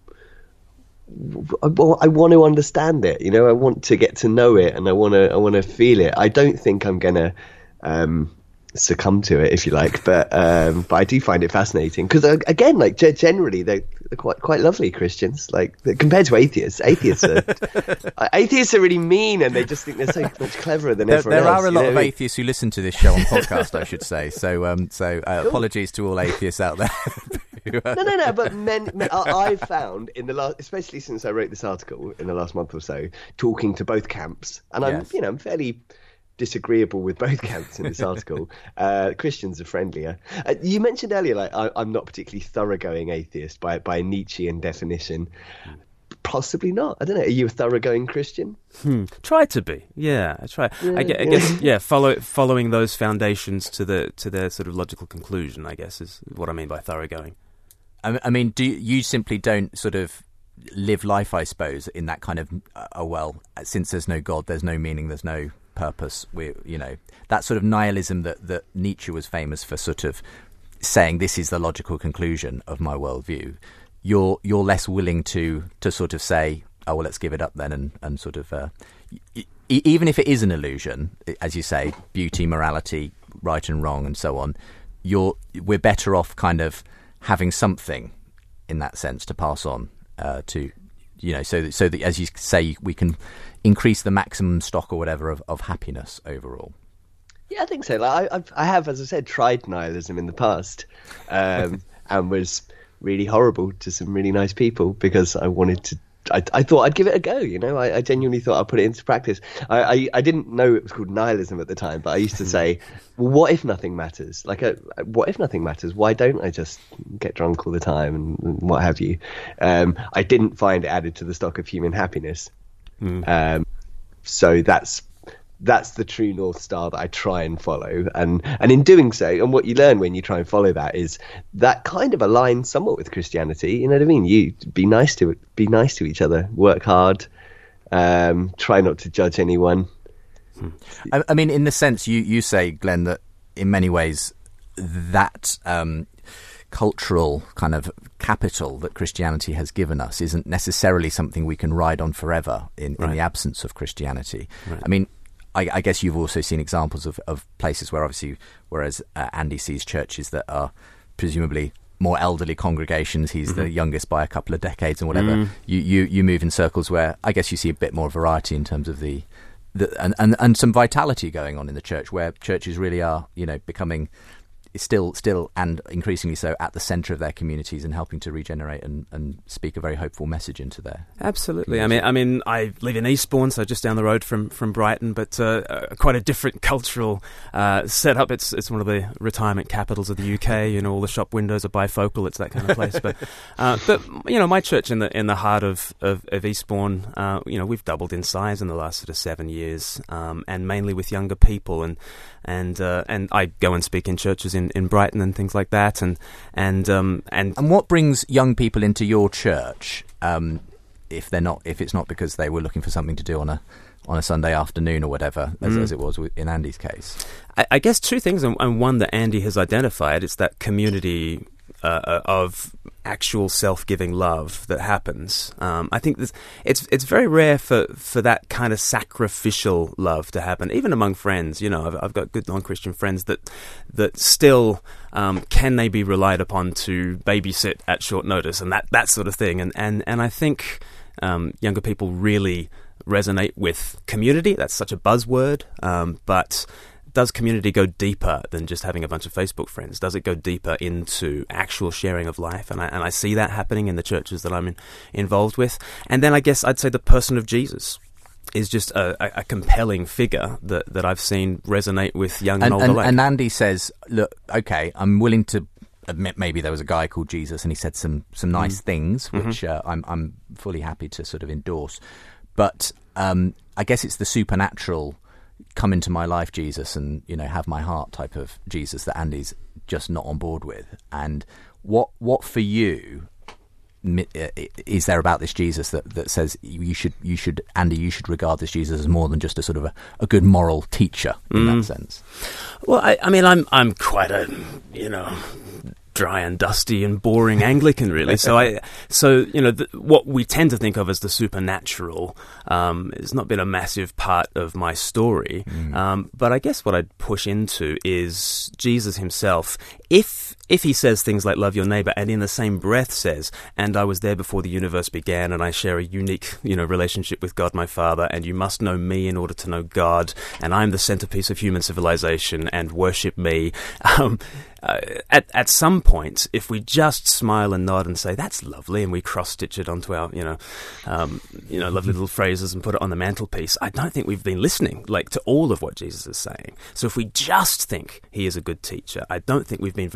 I want to understand it. I want to get to know it, and I want to feel it. I don't think I'm gonna succumb to it, if you like, but I do find it fascinating because, again, like generally they're quite lovely Christians. Like, compared to atheists are really mean, and they just think they're so much cleverer than everyone else. There are a lot of atheists who listen to this show on podcast, I should say. So apologies to all atheists out there. No. But men, I've found in the last, especially since I wrote this article in the last month or so, talking to both camps, and I'm fairly disagreeable with both camps in this article. Christians are friendlier. You mentioned earlier, like, I'm not particularly thoroughgoing atheist by Nietzschean definition. Possibly not. I don't know. Are you a thoroughgoing Christian? Try to be. Yeah, I try. Yeah, I guess. Yeah, following those foundations to their sort of logical conclusion, I guess, is what I mean by thoroughgoing. I mean, do you simply don't sort of live life, I suppose, in that kind of well, since there's no God, there's no meaning, there's no purpose. That sort of nihilism that Nietzsche was famous for, sort of saying this is the logical conclusion of my worldview. You're less willing to sort of say, oh well, let's give it up then, and sort of even if it is an illusion, as you say, beauty, morality, right and wrong, and so on. We're better off kind of having something in that sense to pass on to, so that, as you say, we can increase the maximum stock or whatever of happiness overall. Yeah, I think so. Like I have, as I said, tried nihilism in the past, and was really horrible to some really nice people because I wanted to. I thought I'd give it a go. I genuinely thought I'd put it into practice. I didn't know it was called nihilism at the time, but I used to say, well, what if nothing matters? What if nothing matters? Why don't I just get drunk all the time and what have you? I didn't find it added to the stock of human happiness. So that's the true North Star that I try and follow. And in doing so, and what you learn when you try and follow that is that kind of aligns somewhat with Christianity. You know what I mean? You be nice to each other, work hard, try not to judge anyone. I mean, in the sense you say, Glenn, that in many ways that cultural kind of capital that Christianity has given us isn't necessarily something we can ride on forever in the absence of Christianity. Right. I mean, I guess you've also seen examples of places where obviously, whereas Andy sees churches that are presumably more elderly congregations, he's the youngest by a couple of decades and whatever, you move in circles where I guess you see a bit more variety in terms of and some vitality going on in the church, where churches really are, becoming still and increasingly so at the centre of their communities and helping to regenerate and speak a very hopeful message into there. Absolutely. I mean, I live in Eastbourne, so just down the road from Brighton, but quite a different cultural setup. It's one of the retirement capitals of the UK. All the shop windows are bifocal. It's that kind of place. But my church in the heart of Eastbourne, we've doubled in size in the last sort of 7 years, and mainly with younger people, and I go and speak in churches in Brighton and things like that, and what brings young people into your church, if it's not because they were looking for something to do on a Sunday afternoon or whatever, as it was in Andy's case? I guess two things, and one that Andy has identified, it's that community of actual self-giving love that happens. I think it's very rare for that kind of sacrificial love to happen, even among friends. I've got good non-Christian friends that still can they be relied upon to babysit at short notice and that sort of thing. And I think younger people really resonate with community. That's such a buzzword, but does community go deeper than just having a bunch of Facebook friends? Does it go deeper into actual sharing of life? And I see that happening in the churches that I'm involved with. And then I guess I'd say the person of Jesus is just a compelling figure that I've seen resonate with young and old alike. And Andy says, look, okay, I'm willing to admit maybe there was a guy called Jesus and he said some nice things, which I'm fully happy to sort of endorse. But I guess it's the supernatural, come into my life, Jesus, and have my heart type of Jesus that Andy's just not on board with. And what for you is there about this Jesus that says you should Andy, you should regard this Jesus as more than just a sort of a good moral teacher in that sense? Well, I mean, I'm quite a dry and dusty and boring Anglican, really. What we tend to think of as the supernatural has not been a massive part of my story. But I guess what I'd push into is Jesus himself. If he says things like love your neighbor, and in the same breath says, and I was there before the universe began, and I share a unique, relationship with God my Father, and you must know me in order to know God, and I'm the centerpiece of human civilization, and worship me. At some point, if we just smile and nod and say that's lovely, and we cross-stitch it onto our lovely little phrases and put it on the mantelpiece, I don't think we've been listening to all of what Jesus is saying. So if we just think he is a good teacher, I don't think we've been very good listeners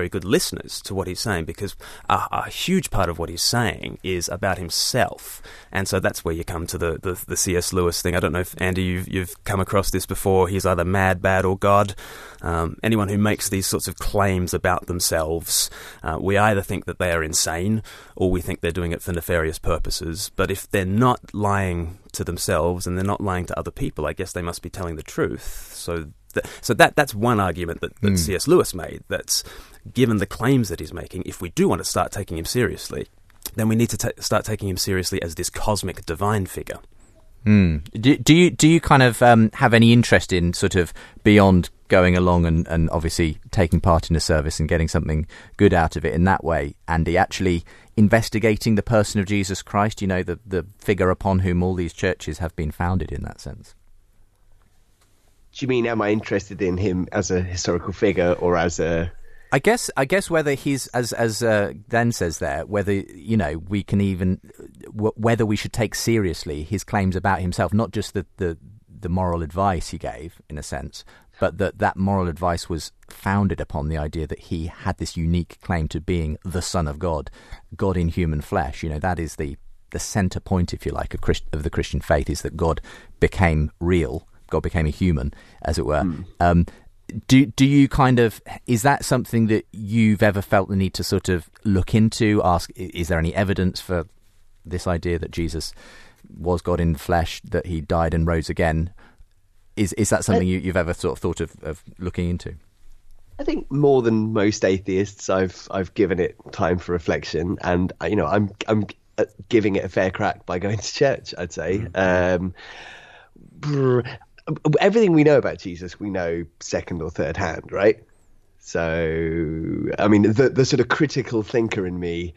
listeners to what he's saying, because a huge part of what he's saying is about himself. And so that's where you come to the C.S. Lewis thing. I don't know if, Andy, you've come across this before. He's either mad, bad, or God. Anyone who makes these sorts of claims about themselves, we either think that they are insane or we think they're doing it for nefarious purposes. But if they're not lying to themselves and they're not lying to other people, I guess they must be telling the truth. So that's one argument that C.S. Lewis made, that's given the claims that he's making, if we do want to start taking him seriously, then we need to start taking him seriously as this cosmic divine figure. Do you kind of have any interest in sort of beyond going along and obviously taking part in a service and getting something good out of it in that way, Andy, actually investigating the person of Jesus Christ, you know, the figure upon whom all these churches have been founded in that sense? Do you mean, am I interested in him as a historical figure or as a... I guess whether he's, as Dan says there, whether, you know, we can even, whether we should take seriously his claims about himself, not just the moral advice he gave, in a sense, but that moral advice was founded upon the idea that he had this unique claim to being the Son of God, God in human flesh. You know, that is the centre point, if you like, of the Christian faith, is that God became real, God became a human, as it were. Do you kind of, is that something that you've ever felt the need to sort of look into, ask, is there any evidence for this idea that Jesus was God in the flesh, that he died and rose again? Is that something you've ever sort of thought of looking into? I think more than most atheists, I've given it time for reflection, and you know, I'm giving it a fair crack by going to church, I'd say. Everything we know about Jesus, we know second or third hand, right? So, I mean, the sort of critical thinker in me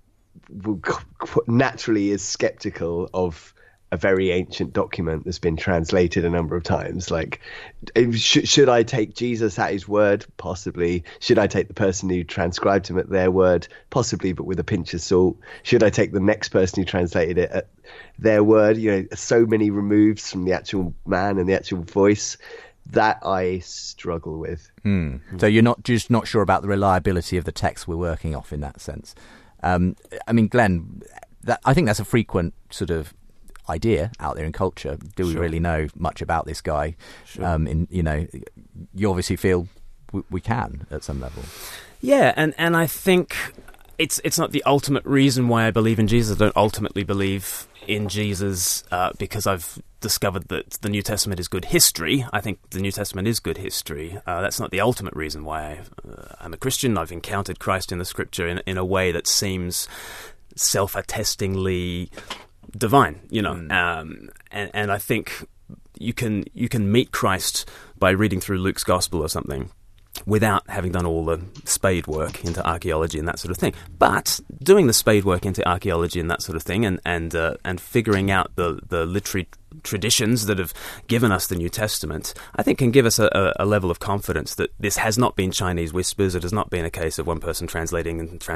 naturally is skeptical of a very ancient document that's been translated a number of times. Like, should I take Jesus at his word? Possibly. Should I take the person who transcribed him at their word? Possibly, but with a pinch of salt. Should I take the next person who translated it at their word? You know, so many removes from the actual man and the actual voice that I struggle with. So you're not sure about the reliability of the text we're working off in that sense. I mean, Glenn, I think that's a frequent sort of idea out there in culture. Do we really know much about this guy? You know, you obviously feel we can at some level. Yeah, and I think it's not the ultimate reason why I believe in Jesus. I don't ultimately believe in Jesus because I've discovered that the New Testament is good history. I think the New Testament is good history. That's not the ultimate reason why I'm a Christian. I've encountered Christ in the Scripture in a way that seems self-attestingly divine, you know, and I think you can meet Christ by reading through Luke's Gospel or something without having done all the spade work into archaeology and that sort of thing. But doing the spade work into archaeology and that sort of thing, and figuring out the literary traditions that have given us the New Testament, I think can give us a level of confidence that this has not been Chinese whispers. It has not been a case of one person translating,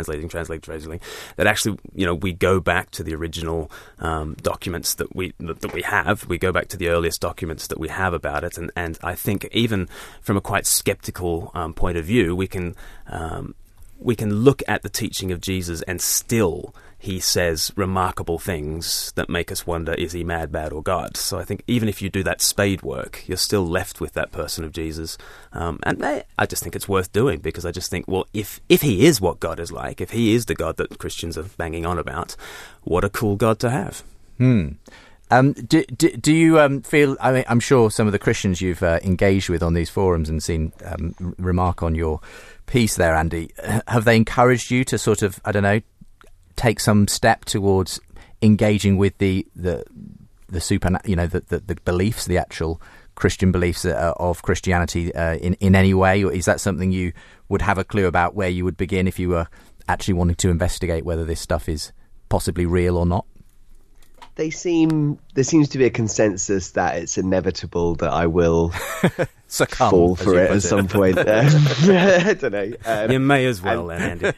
that actually, you know, we go back to the original documents that we have. We go back to the earliest documents that we have about it, and I think even from a quite skeptical point of view, we can look at the teaching of Jesus and still he says remarkable things that make us wonder, is he mad, bad, or God? So I think even if you do that spade work, you're still left with that person of Jesus. And I just think it's worth doing, because I just think, well, if he is what God is like, if he is the God that Christians are banging on about, what a cool God to have. Do you feel, I mean, I'm sure some of the Christians you've engaged with on these forums and seen remark on your piece there, Andy, have they encouraged you to sort of, I don't know, take some step towards engaging with the super, you know, the beliefs, the actual Christian beliefs of Christianity in any way? Or is that something you would have a clue about where you would begin if you were actually wanting to investigate whether this stuff is possibly real or not? There seems to be a consensus that it's inevitable that I will succumb, fall for it at some point. I don't know. You may as well, Andy.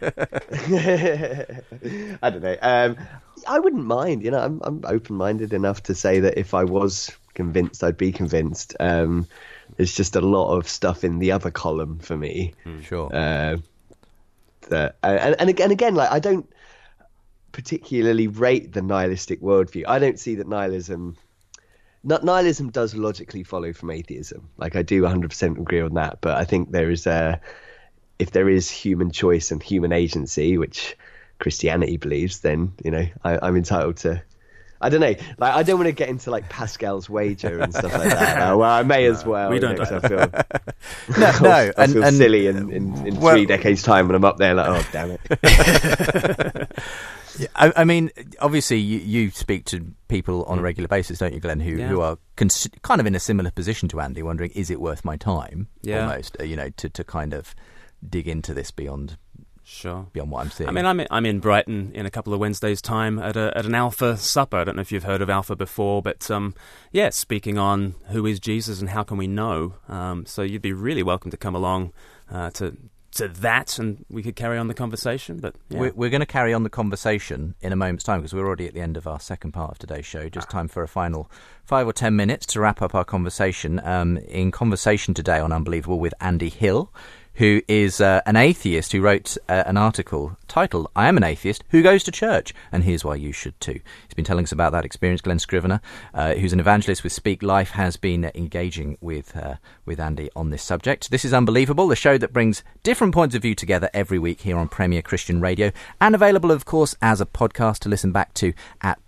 I don't know. I wouldn't mind. You know, I'm open-minded enough to say that if I was convinced, I'd be convinced. There's just a lot of stuff in the other column for me. Sure. that, and again, like, I don't particularly rate the nihilistic worldview. I don't see that nihilism does logically follow from atheism. Like, I do 100% agree on that, but I think if there is human choice and human agency, which Christianity believes, then, you know, I'm entitled to. I don't know. Like, I don't want to get into like Pascal's wager and stuff like that. Well, I may as well. We don't. You know, 'cause I feel No, I feel silly in 3 decades' time when I'm up there like, oh, damn it. I mean, obviously, you speak to people on a regular basis, don't you, Glenn, who are kind of in a similar position to Andy, wondering, is it worth my time? Almost, you know, to kind of dig into this beyond what I'm seeing. I mean, I'm in Brighton in a couple of Wednesdays' time at an Alpha supper. I don't know if you've heard of Alpha before, but speaking on who is Jesus and how can we know. So you'd be really welcome to come along to that, and we could carry on the conversation. But we're going to carry on the conversation in a moment's time, because we're already at the end of our second part of today's show. Just time for a final 5 or 10 minutes to wrap up our conversation. In conversation today on Unbelievable with Andy Hill, who is an atheist who wrote an article titled, "I Am an Atheist Who Goes to Church, and Here's Why You Should Too." He's been telling us about that experience. Glenn Scrivener, who's an evangelist with Speak Life, has been engaging with Andy on this subject. This is Unbelievable, the show that brings different points of view together every week here on Premier Christian Radio, and available, of course, as a podcast to listen back to at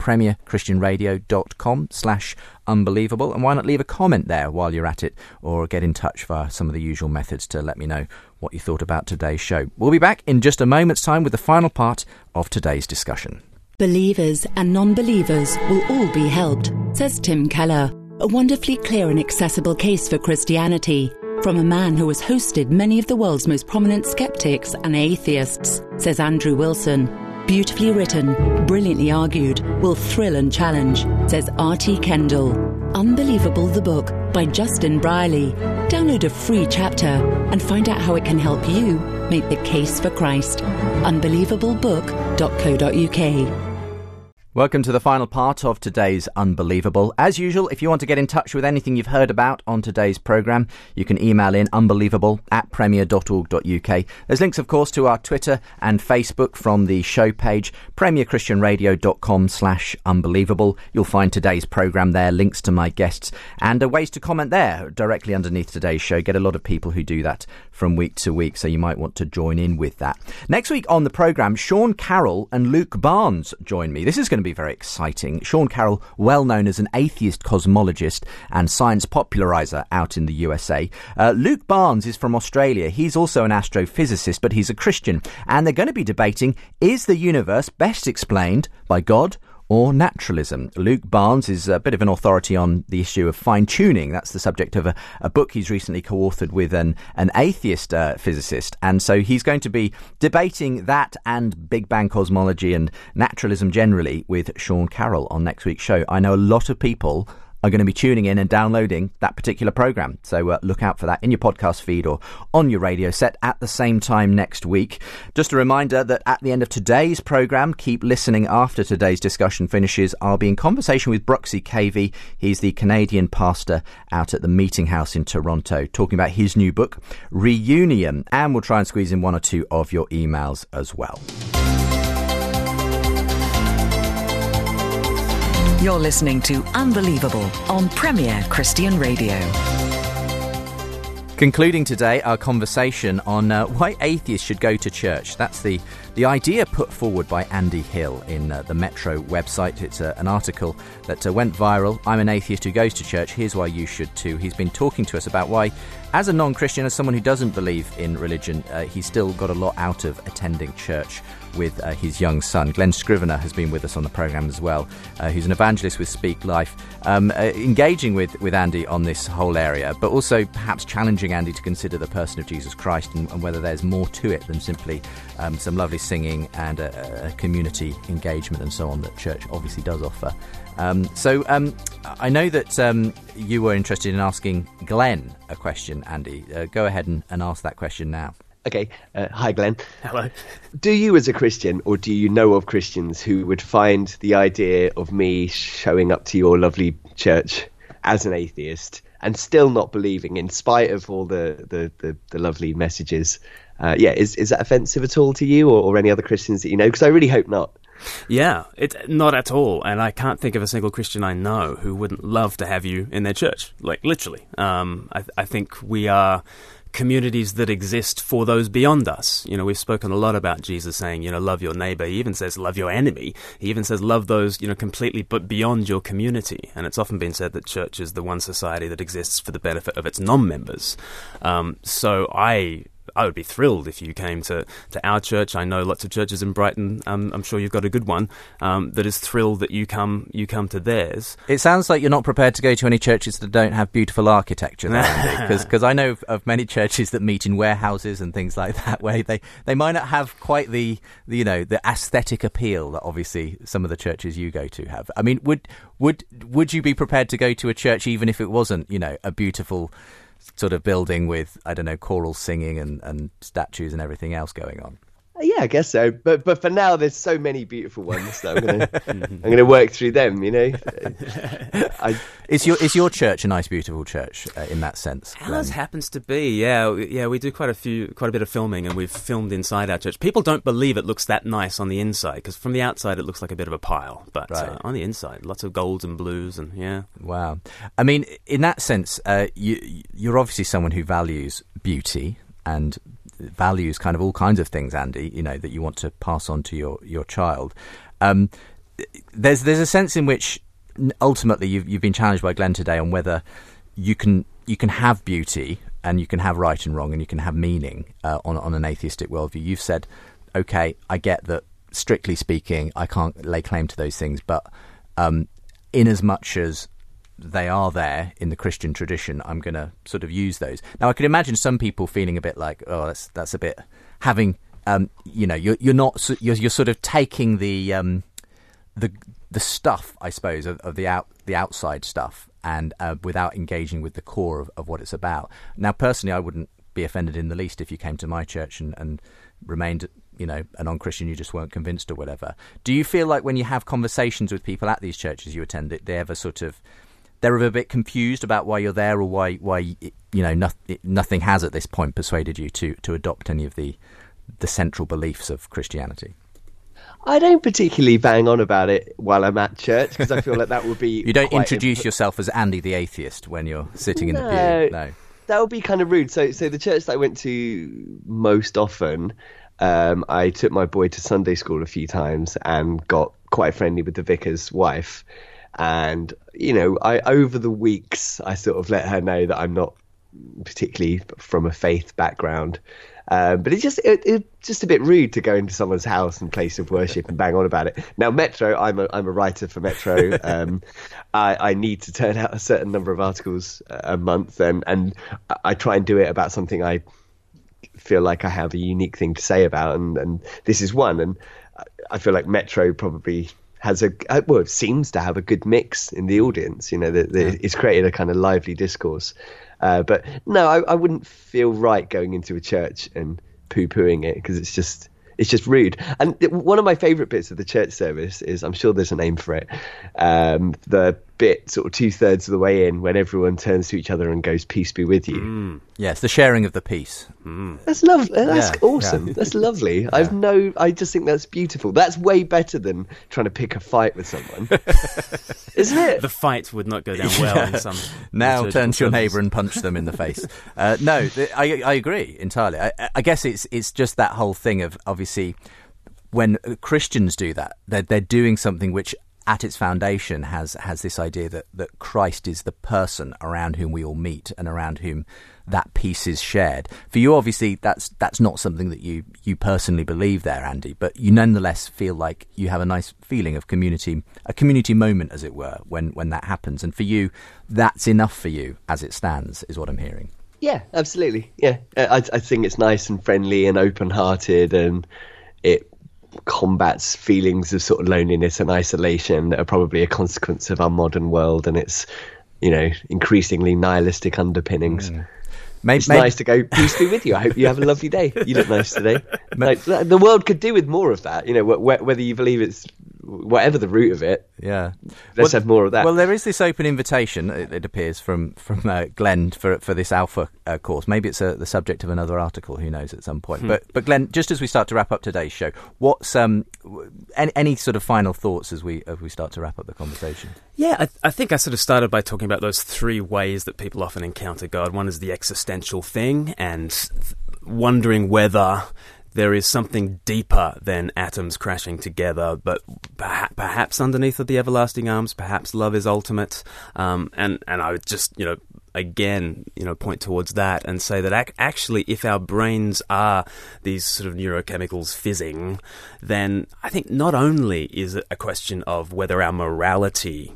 premierchristianradio.com/unbelievable. And why not leave a comment there while you're at it, or get in touch via some of the usual methods to let me know what you thought about today's show. We'll be back in just a moment's time with the final part of today's discussion. Believers and non-believers will all be helped, says Tim Keller. A wonderfully clear and accessible case for Christianity from a man who has hosted many of the world's most prominent skeptics and atheists, says Andrew Wilson. Beautifully written, brilliantly argued, will thrill and challenge, says R.T. Kendall. Unbelievable, the book, by Justin Brierley. Download a free chapter and find out how it can help you make the case for Christ. Unbelievable.book.co.uk. Welcome to the final part of today's Unbelievable. As usual, if you want to get in touch with anything you've heard about on today's programme, you can email in unbelievable@premier.org.uk. There's links, of course, to our Twitter and Facebook from the show page, premierchristianradio.com/unbelievable. You'll find today's programme there, links to my guests, and ways to comment there directly underneath today's show. Get a lot of people who do that from week to week, so you might want to join in with that. Next week on the programme, Sean Carroll and Luke Barnes join me. This is going to be very exciting. Sean Carroll, well known as an atheist cosmologist and science popularizer out in the USA. Luke Barnes is from Australia. He's also an astrophysicist, but he's a Christian. And they're going to be debating, is the universe best explained by God or naturalism? Luke Barnes is a bit of an authority on the issue of fine-tuning. That's the subject of a book he's recently co-authored with an atheist physicist. And so he's going to be debating that and Big Bang cosmology and naturalism generally with Sean Carroll on next week's show. I know a lot of people are going to be tuning in and downloading that particular programme. So look out for that in your podcast feed or on your radio set at the same time next week. Just a reminder that at the end of today's programme, keep listening after today's discussion finishes. I'll be in conversation with Bruxy Cavey. He's the Canadian pastor out at the Meeting House in Toronto, talking about his new book, Reunion. And we'll try and squeeze in one or two of your emails as well. You're listening to Unbelievable on Premier Christian Radio. Concluding today our conversation on why atheists should go to church. That's the idea put forward by Andy Hill in the Metro website. It's an article that went viral. I'm an atheist who goes to church. Here's why you should too. He's been talking to us about why, as a non-Christian, as someone who doesn't believe in religion, he's still got a lot out of attending church with his young son. Glenn Scrivener has been with us on the programme as well, who's an evangelist with Speak Life, engaging with Andy on this whole area, but also perhaps challenging Andy to consider the person of Jesus Christ and whether there's more to it than simply some lovely singing and a community engagement and so on that church obviously does offer. So I know that you were interested in asking Glenn a question, Andy. Go ahead and ask that question now. Okay. Hi, Glenn. Hello. Do you, as a Christian, or do you know of Christians who would find the idea of me showing up to your lovely church as an atheist and still not believing, in spite of all the lovely messages, Is that offensive at all to you or any other Christians that you know? Because I really hope not. Yeah, it's not at all. And I can't think of a single Christian I know who wouldn't love to have you in their church, like literally. I think we are communities that exist for those beyond us. You know, we've spoken a lot about Jesus saying, you know, love your neighbor. He even says love your enemy. He even says love those, you know, completely but beyond your community. And it's often been said that church is the one society that exists for the benefit of its non-members. So I would be thrilled if you came to our church. I know lots of churches in Brighton. I'm sure you've got a good one that is thrilled that you come to theirs. It sounds like you're not prepared to go to any churches that don't have beautiful architecture, because I know of many churches that meet in warehouses and things like that, where they might not have quite the aesthetic appeal that obviously some of the churches you go to have. I mean, would you be prepared to go to a church even if it wasn't, you know, a beautiful sort of building with, I don't know, choral singing and statues and everything else going on? Yeah, I guess so. But for now, there's so many beautiful ones that I'm gonna work through them. You know, Is your church a nice, beautiful church in that sense? Ours happens to be. Yeah. We do quite a bit of filming, and we've filmed inside our church. People don't believe it looks that nice on the inside, because from the outside it looks like a bit of a pile, but on the inside, lots of golds and blues, and yeah. Wow. I mean, in that sense, you're obviously someone who values beauty and values kind of all kinds of things, Andy, you know, that you want to pass on to your child. There's a sense in which ultimately you've been challenged by Glenn today on whether you can have beauty and you can have right and wrong and you can have meaning on an atheistic worldview. You've said, okay, I get that strictly speaking I can't lay claim to those things, but in as much as they are there in the Christian tradition, I'm going to sort of use those. Now, I can imagine some people feeling a bit like, oh, that's a bit having, you know, you're sort of taking the stuff, I suppose, of the outside stuff, and without engaging with the core of what it's about. Now, personally, I wouldn't be offended in the least if you came to my church and remained, you know, a non-Christian, you just weren't convinced or whatever. Do you feel like when you have conversations with people at these churches you attend, that they ever sort of, they're a bit confused about why you're there, or why you know, nothing has at this point persuaded you to adopt any of the central beliefs of Christianity? I don't particularly bang on about it while I'm at church, because I feel like that would be... You don't introduce yourself as Andy the atheist when you're sitting in the pew? No. That would be kind of rude. So the church that I went to most often, I took my boy to Sunday school a few times and got quite friendly with the vicar's wife. And, you know, over the weeks, I sort of let her know that I'm not particularly from a faith background. But it's just a bit rude to go into someone's house and place of worship and bang on about it. Now, Metro, I'm a writer for Metro. I need to turn out a certain number of articles a month, and I try and do it about something I feel like I have a unique thing to say about, and this is one. And I feel like Metro probably has seems to have a good mix in the audience. You know, it's created a kind of lively discourse. But no, I wouldn't feel right going into a church and poo-pooing it, because it's just rude. And one of my favourite bits of the church service is, I'm sure there's a name for it, the bit sort of 2/3 of the way in when everyone turns to each other and goes, "Peace be with you." Yes, the sharing of the peace. That's lovely. That's awesome. Yeah. That's lovely. Yeah. I just think that's beautiful. That's way better than trying to pick a fight with someone, isn't it? The fight would not go down well in some. Now turn to your neighbour and punch them in the face. No, I agree entirely. I guess it's just that whole thing of, obviously, when Christians do that, they're doing something which, at its foundation, has this idea that Christ is the person around whom we all meet and around whom that peace is shared. For you, obviously, that's not something that you personally believe there, Andy, but you nonetheless feel like you have a nice feeling of community, a community moment, as it were, when that happens. And for you, that's enough for you as it stands, is what I'm hearing. Yeah, absolutely. Yeah, I think it's nice and friendly and open-hearted, and it combats feelings of sort of loneliness and isolation that are probably a consequence of our modern world and its, you know, increasingly nihilistic underpinnings. It's nice to go, "Peace be with you. I hope you have a lovely day. You look nice today." Like, the world could do with more of that. You know, whether you believe it's whatever the root of it. Yeah. Let's have more of that. Well, there is this open invitation, it appears, from Glenn for this Alpha course. Maybe it's the subject of another article, who knows, at some point. But Glenn, just as we start to wrap up today's show, what's any sort of final thoughts as we start to wrap up the conversation? Yeah, I think I sort of started by talking about those three ways that people often encounter God. One is the existential thing, and wondering whether there is something deeper than atoms crashing together, but perhaps underneath of the everlasting arms, perhaps love is ultimate. And I would just, again, point towards that and say that actually, if our brains are these sort of neurochemicals fizzing, then I think not only is it a question of whether our morality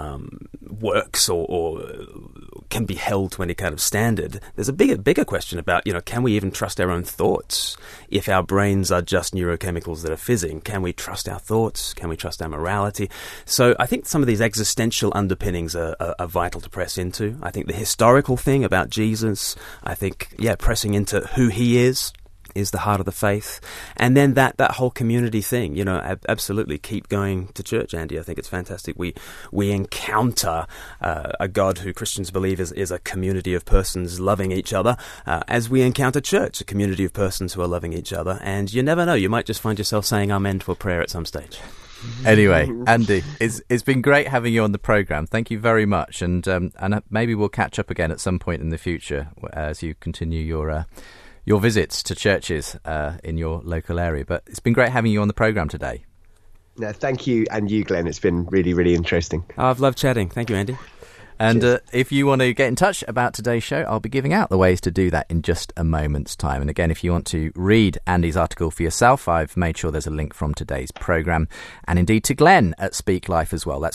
works or can be held to any kind of standard. There's a bigger question about, can we even trust our own thoughts? If our brains are just neurochemicals that are fizzing, can we trust our thoughts? Can we trust our morality? So I think some of these existential underpinnings are vital to press into. I think the historical thing about Jesus, I think, pressing into who he is the heart of the faith. And then that whole community thing, absolutely keep going to church, Andy. I think it's fantastic. We encounter a God who Christians believe is a community of persons loving each other, as we encounter church, a community of persons who are loving each other. And you never know, you might just find yourself saying amen to a prayer at some stage. Anyway, Andy, it's been great having you on the programme. Thank you very much. And maybe we'll catch up again at some point in the future as you continue your visits to churches in your local area. But it's been great having you on the programme today. No, thank you, and you, Glenn. It's been really, really interesting. I've loved chatting. Thank you, Andy. And if you want to get in touch about today's show, I'll be giving out the ways to do that in just a moment's time. And again, if you want to read Andy's article for yourself, I've made sure there's a link from today's programme. And indeed to Glenn at Speak Life as well. That's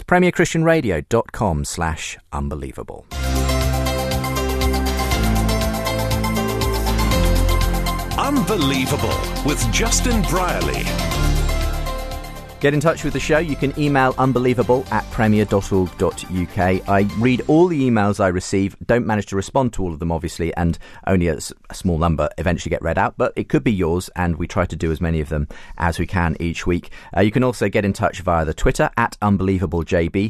premierchristianradio.com/unbelievable. Unbelievable with Justin Brierley. Get in touch with the show. You can email unbelievable@premier.org.uk. I read all the emails I receive, don't manage to respond to all of them, obviously, and only a small number eventually get read out, but it could be yours, and we try to do as many of them as we can each week. You can also get in touch via the Twitter @UnbelievableJB,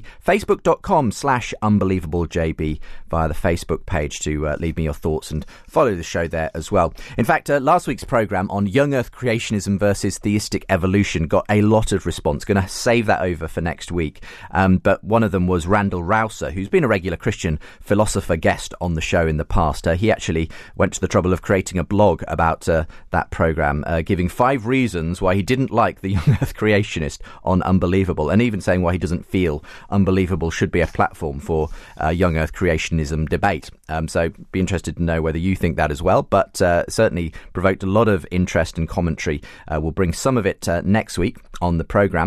Facebook.com/UnbelievableJB via the Facebook page to leave me your thoughts and follow the show there as well. In fact, last week's programme on young earth creationism versus theistic evolution got a lot of response. Going to save that over for next week. But one of them was Randall Rouser, who's been a regular Christian philosopher guest on the show in the past. He actually went to the trouble of creating a blog about that programme, giving 5 reasons why he didn't like the young earth creationist on Unbelievable, and even saying why he doesn't feel Unbelievable should be a platform for young earth creationism debate. So be interested to know whether you think that as well, but certainly provoked a lot of interest and commentary. We'll bring some of it next week on the programme.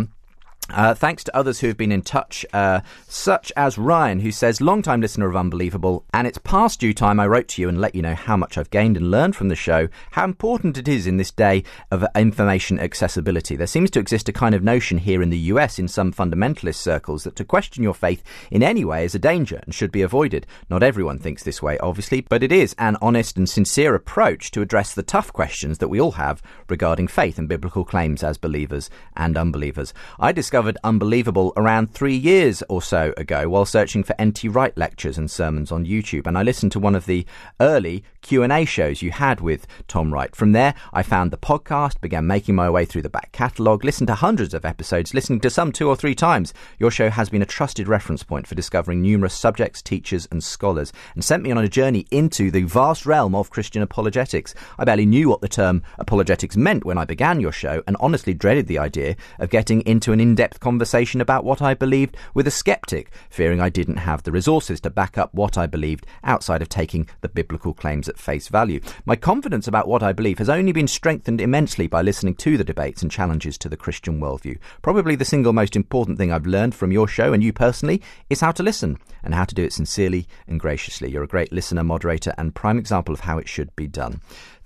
Thanks to others who have been in touch, such as Ryan, who says, long-time listener of Unbelievable, and it's past due time I wrote to you and let you know how much I've gained and learned from the show, how important it is in this day of information accessibility. There seems to exist a kind of notion here in the US in some fundamentalist circles that to question your faith in any way is a danger and should be avoided. Not everyone thinks this way, obviously, but it is an honest and sincere approach to address the tough questions that we all have regarding faith and biblical claims as believers and unbelievers. I discovered Unbelievable around 3 years or so ago while searching for N.T. Wright lectures and sermons on YouTube, and I listened to one of the early Q&A shows you had with Tom Wright. From there, I found the podcast, began making my way through the back catalogue, listened to hundreds of episodes, listening to some 2 or 3 times. Your show has been a trusted reference point for discovering numerous subjects, teachers and scholars, and sent me on a journey into the vast realm of Christian apologetics. I barely knew what the term apologetics meant when I began your show, and honestly dreaded the idea of getting into an in-depth conversation about what I believed with a skeptic, fearing I didn't have the resources to back up what I believed outside of taking the biblical claims at face value. My confidence about what I believe has only been strengthened immensely by listening to the debates and challenges to the Christian worldview. Probably the single most important thing I've learned from your show and you personally is how to listen and how to do it sincerely and graciously. You're a great listener, moderator and prime example of how it should be done.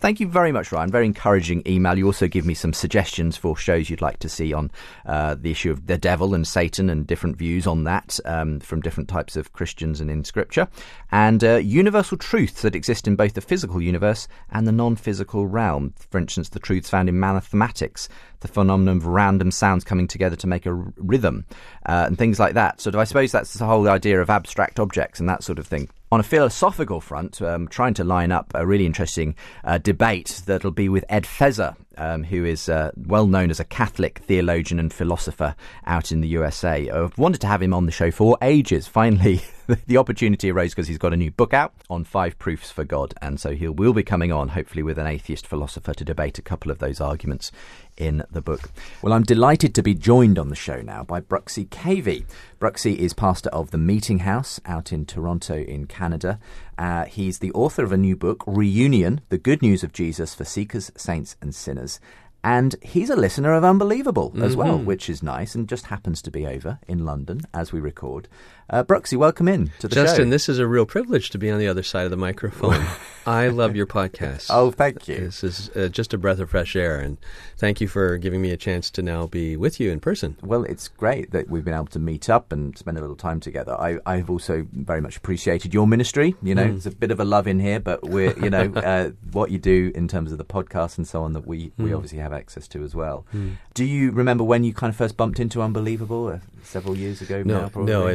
Thank you very much, Ryan. Very encouraging email. You also give me some suggestions for shows you'd like to see on the issue of the devil and Satan and different views on that from different types of Christians and in Scripture. And universal truths that exist in both the physical universe and the non-physical realm. For instance, the truths found in mathematics, the phenomenon of random sounds coming together to make a rhythm, and things like that. So I suppose that's the whole idea of abstract objects and that sort of thing. On a philosophical front, trying to line up a really interesting debate that'll be with Ed Feser, who is well known as a Catholic theologian and philosopher out in the USA. I've wanted to have him on the show for ages. Finally, the opportunity arose because he's got a new book out on 5 proofs for God, and so he will be coming on, hopefully with an atheist philosopher, to debate a couple of those arguments in the book. Well, I'm delighted to be joined on the show now by Bruxy Cavey. Bruxy is pastor of the Meeting House out in Toronto in Canada. He's the author of a new book, Reunion, The Good News of Jesus for Seekers, Saints and Sinners. And he's a listener of Unbelievable as well, which is nice, and just happens to be over in London as we record. Bruxy, welcome in to the show. Justin, this is a real privilege to be on the other side of the microphone. I love your podcast. Oh, thank you. This is just a breath of fresh air, and thank you for giving me a chance to now be with you in person. Well, it's great that we've been able to meet up and spend a little time together. I've also very much appreciated your ministry. You know, There's a bit of a love in here, but we're, what you do in terms of the podcast and so on that we obviously have access to as well. Do you remember when you kind of first bumped into Unbelievable several years ago? No,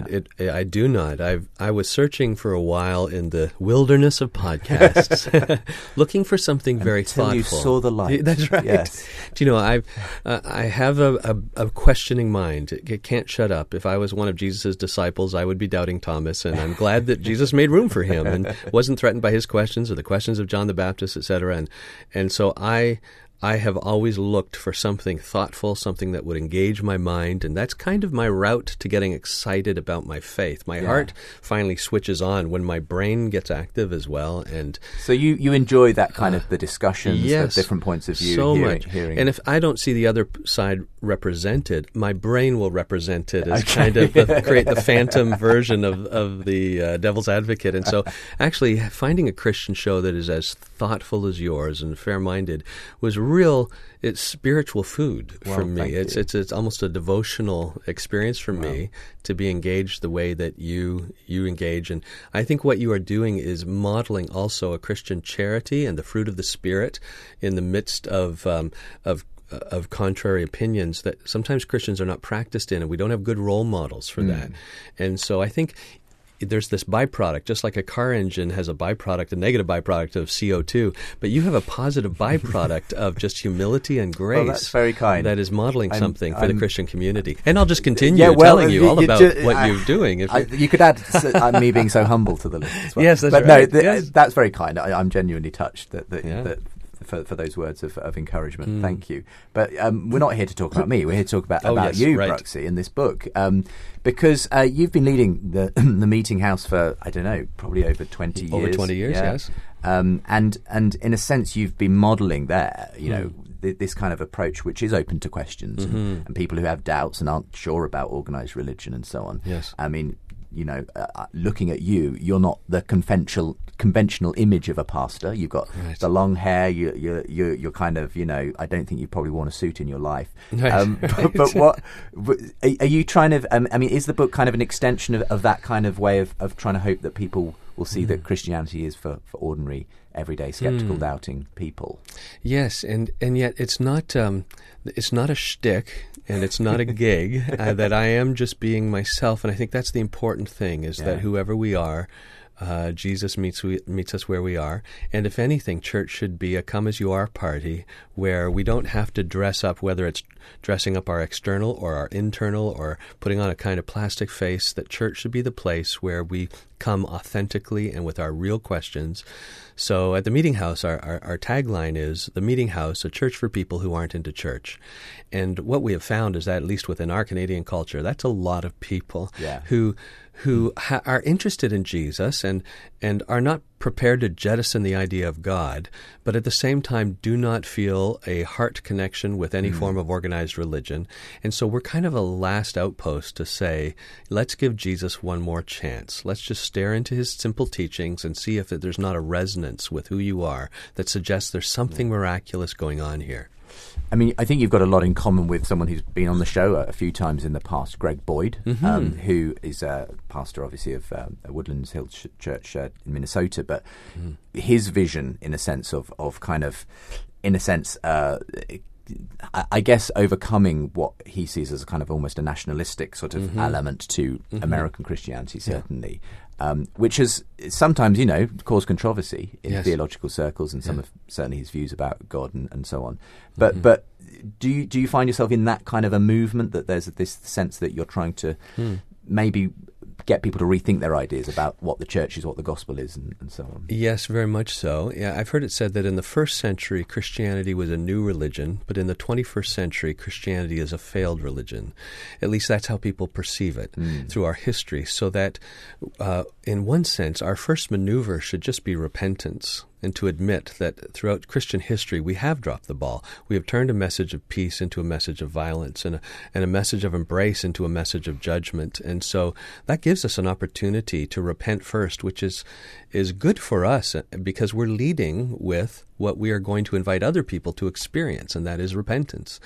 I do not. I was searching for a while in the wilderness of podcasts, looking for something very thoughtful. You saw the light. That's right. Yes. Do you know, I have a questioning mind. It can't shut up. If I was one of Jesus' disciples, I would be doubting Thomas, and I'm glad that Jesus made room for him and wasn't threatened by his questions or the questions of John the Baptist, etc. And so I have always looked for something thoughtful, something that would engage my mind, and that's kind of my route to getting excited about my faith. My heart finally switches on when my brain gets active as well. And so you enjoy that kind of the discussions, yes, the different points of view, so much. Hearing. And if I don't see the other side represented, my brain will represent it as kind of create the phantom version of the devil's advocate. And so actually finding a Christian show that is as thoughtful as yours and fair-minded was it's spiritual food for me. It's almost a devotional experience for me to be engaged the way that you engage. And I think what you are doing is modeling also a Christian charity and the fruit of the Spirit in the midst of contrary opinions that sometimes Christians are not practiced in, and we don't have good role models for that. And so I think there's this byproduct, just like a car engine has a byproduct, a negative byproduct of CO2, but you have a positive byproduct of just humility and grace. Well, that's very kind. That is modeling something for the Christian community. And I'll just continue telling you all about what you're doing. You could add me being so humble to the list as well. Yes, that's but right. No, that's very kind. I'm genuinely touched that for those words of encouragement. Thank you. But we're not here to talk about me. We're here to talk about you, Bruxy, in this book. Because you've been leading the Meeting House for, I don't know, probably over 20 years. Over 20 years, yes. And in a sense, you've been modelling there, this kind of approach which is open to questions and people who have doubts and aren't sure about organised religion and so on. Yes. I mean, looking at you're not the conventional image of a pastor. You've got the long hair. You're kind of, I don't think you've probably worn a suit in your life. But what are you trying to? Is the book kind of an extension of that kind of way of trying to hope that people will see that Christianity is for ordinary, everyday, skeptical, doubting people? Yes, and yet it's not a shtick. And it's not a gig, that I am just being myself. And I think that's the important thing, is that whoever we are, Jesus meets us where we are. And if anything, church should be a come-as-you-are party where we don't have to dress up, whether it's dressing up our external or our internal or putting on a kind of plastic face, that church should be the place where we come authentically and with our real questions. So at the Meeting House, our tagline is, the Meeting House, a church for people who aren't into church. And what we have found is that, at least within our Canadian culture, that's a lot of people who who are interested in Jesus and are not prepared to jettison the idea of God, but at the same time do not feel a heart connection with any form of organized religion. And so we're kind of a last outpost to say, let's give Jesus one more chance. Let's just stare into his simple teachings and see if there's not a resonance with who you are that suggests there's something miraculous going on here. I mean, I think you've got a lot in common with someone who's been on the show a few times in the past, Greg Boyd, who is a pastor, obviously, of Woodlands Hill Church in Minnesota. But his vision, in a sense, of kind of, in a sense, I guess overcoming what he sees as kind of almost a nationalistic sort of element to American Christianity, certainly. Which has sometimes, caused controversy in theological circles and some of certainly his views about God and so on. But do you find yourself in that kind of a movement, that there's this sense that you're trying to maybe get people to rethink their ideas about what the church is, what the gospel is, and so on? Yes, very much so. Yeah, I've heard it said that in the first century, Christianity was a new religion, but in the 21st century, Christianity is a failed religion. At least that's how people perceive it through our history. So that, in one sense, our first maneuver should just be repentance, and to admit that throughout Christian history we have dropped the ball. We have turned a message of peace into a message of violence, and a message of embrace into a message of judgment. And so that gives us an opportunity to repent first, which is good for us because we're leading with what we are going to invite other people to experience, and that is repentance.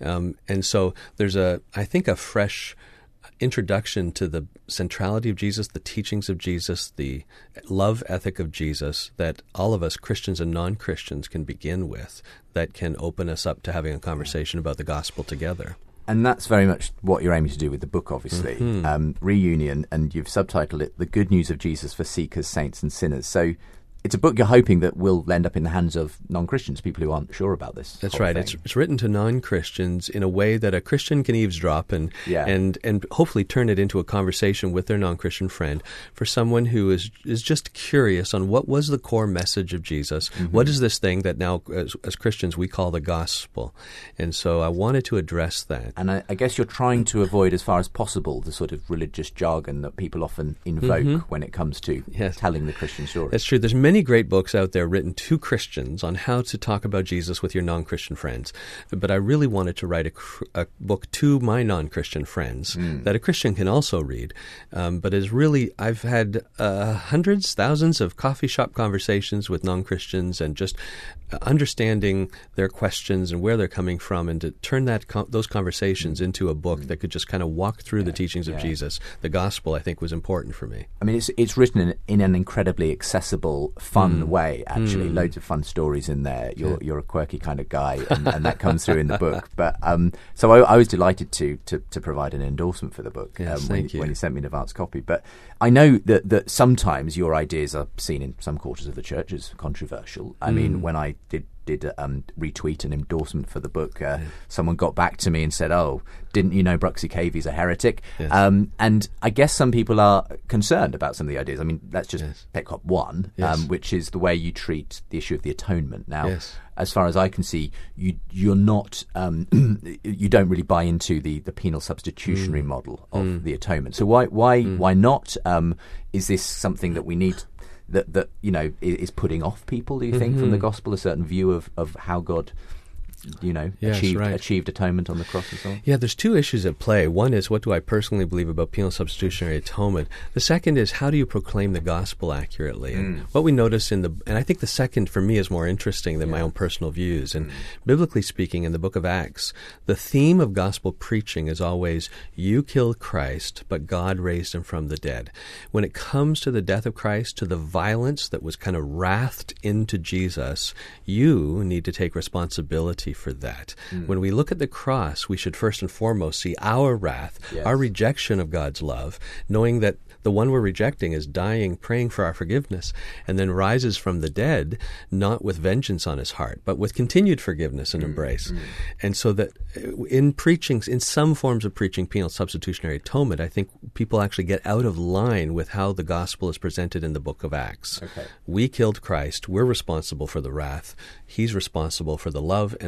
And so there's I think a fresh introduction to the centrality of Jesus, the teachings of Jesus, the love ethic of Jesus that all of us, Christians and non-Christians, can begin with, that can open us up to having a conversation about the gospel together. And that's very much what you're aiming to do with the book, obviously. Reunion, and you've subtitled it The Good News of Jesus for Seekers, Saints and Sinners. So it's a book you're hoping that will end up in the hands of non-Christians, people who aren't sure about this. That's right. It's written to non-Christians in a way that a Christian can eavesdrop and hopefully turn it into a conversation with their non-Christian friend, for someone who is just curious on what was the core message of Jesus. What is this thing that now, as Christians, we call the gospel? And so I wanted to address that. And I guess you're trying to avoid, as far as possible, the sort of religious jargon that people often invoke when it comes to telling the Christian story. That's true. There's many great books out there written to Christians on how to talk about Jesus with your non-Christian friends. But I really wanted to write a book to my non-Christian friends that a Christian can also read. But it's really, I've had hundreds, thousands of coffee shop conversations with non-Christians, and just understanding their questions and where they're coming from, and to turn those conversations into a book that could just kind of walk through the teachings of Jesus. The gospel, I think, was important for me. I mean, it's written in an incredibly accessible, fun way, actually. Loads of fun stories in there. You're a quirky kind of guy, and that comes through in the book. But so I was delighted to provide an endorsement for the book when you sent me an advance copy. But I know that sometimes your ideas are seen in some quarters of the church as controversial. I mean, when I did retweet an endorsement for the book, someone got back to me and said, "Oh, didn't you know Bruxy Cavey's a heretic?" And I guess some people are concerned about some of the ideas. I mean, let's just pick up one, which is the way you treat the issue of the atonement. Now, as far as I can see, you're not, you don't really buy into the penal substitutionary model of the atonement. So why not? Is this something that we need? That is putting off people, do you think, from the gospel, a certain view of how God achieved atonement on the cross and so on? Yeah, there's two issues at play. One is, what do I personally believe about penal substitutionary atonement? The second is, how do you proclaim the gospel accurately? And what we notice and I think the second for me is more interesting than my own personal views. And biblically speaking, in the book of Acts, the theme of gospel preaching is always, you killed Christ, but God raised him from the dead. When it comes to the death of Christ, to the violence that was kind of wrathed into Jesus, you need to take responsibility for that. When we look at the cross, we should first and foremost see our wrath, our rejection of God's love, knowing that the one we're rejecting is dying, praying for our forgiveness, and then rises from the dead, not with vengeance on his heart, but with continued forgiveness and embrace. And so that in preaching, in some forms of preaching penal substitutionary atonement, I think people actually get out of line with how the gospel is presented in the book of Acts. We killed Christ. We're responsible for the wrath. He's responsible for the love and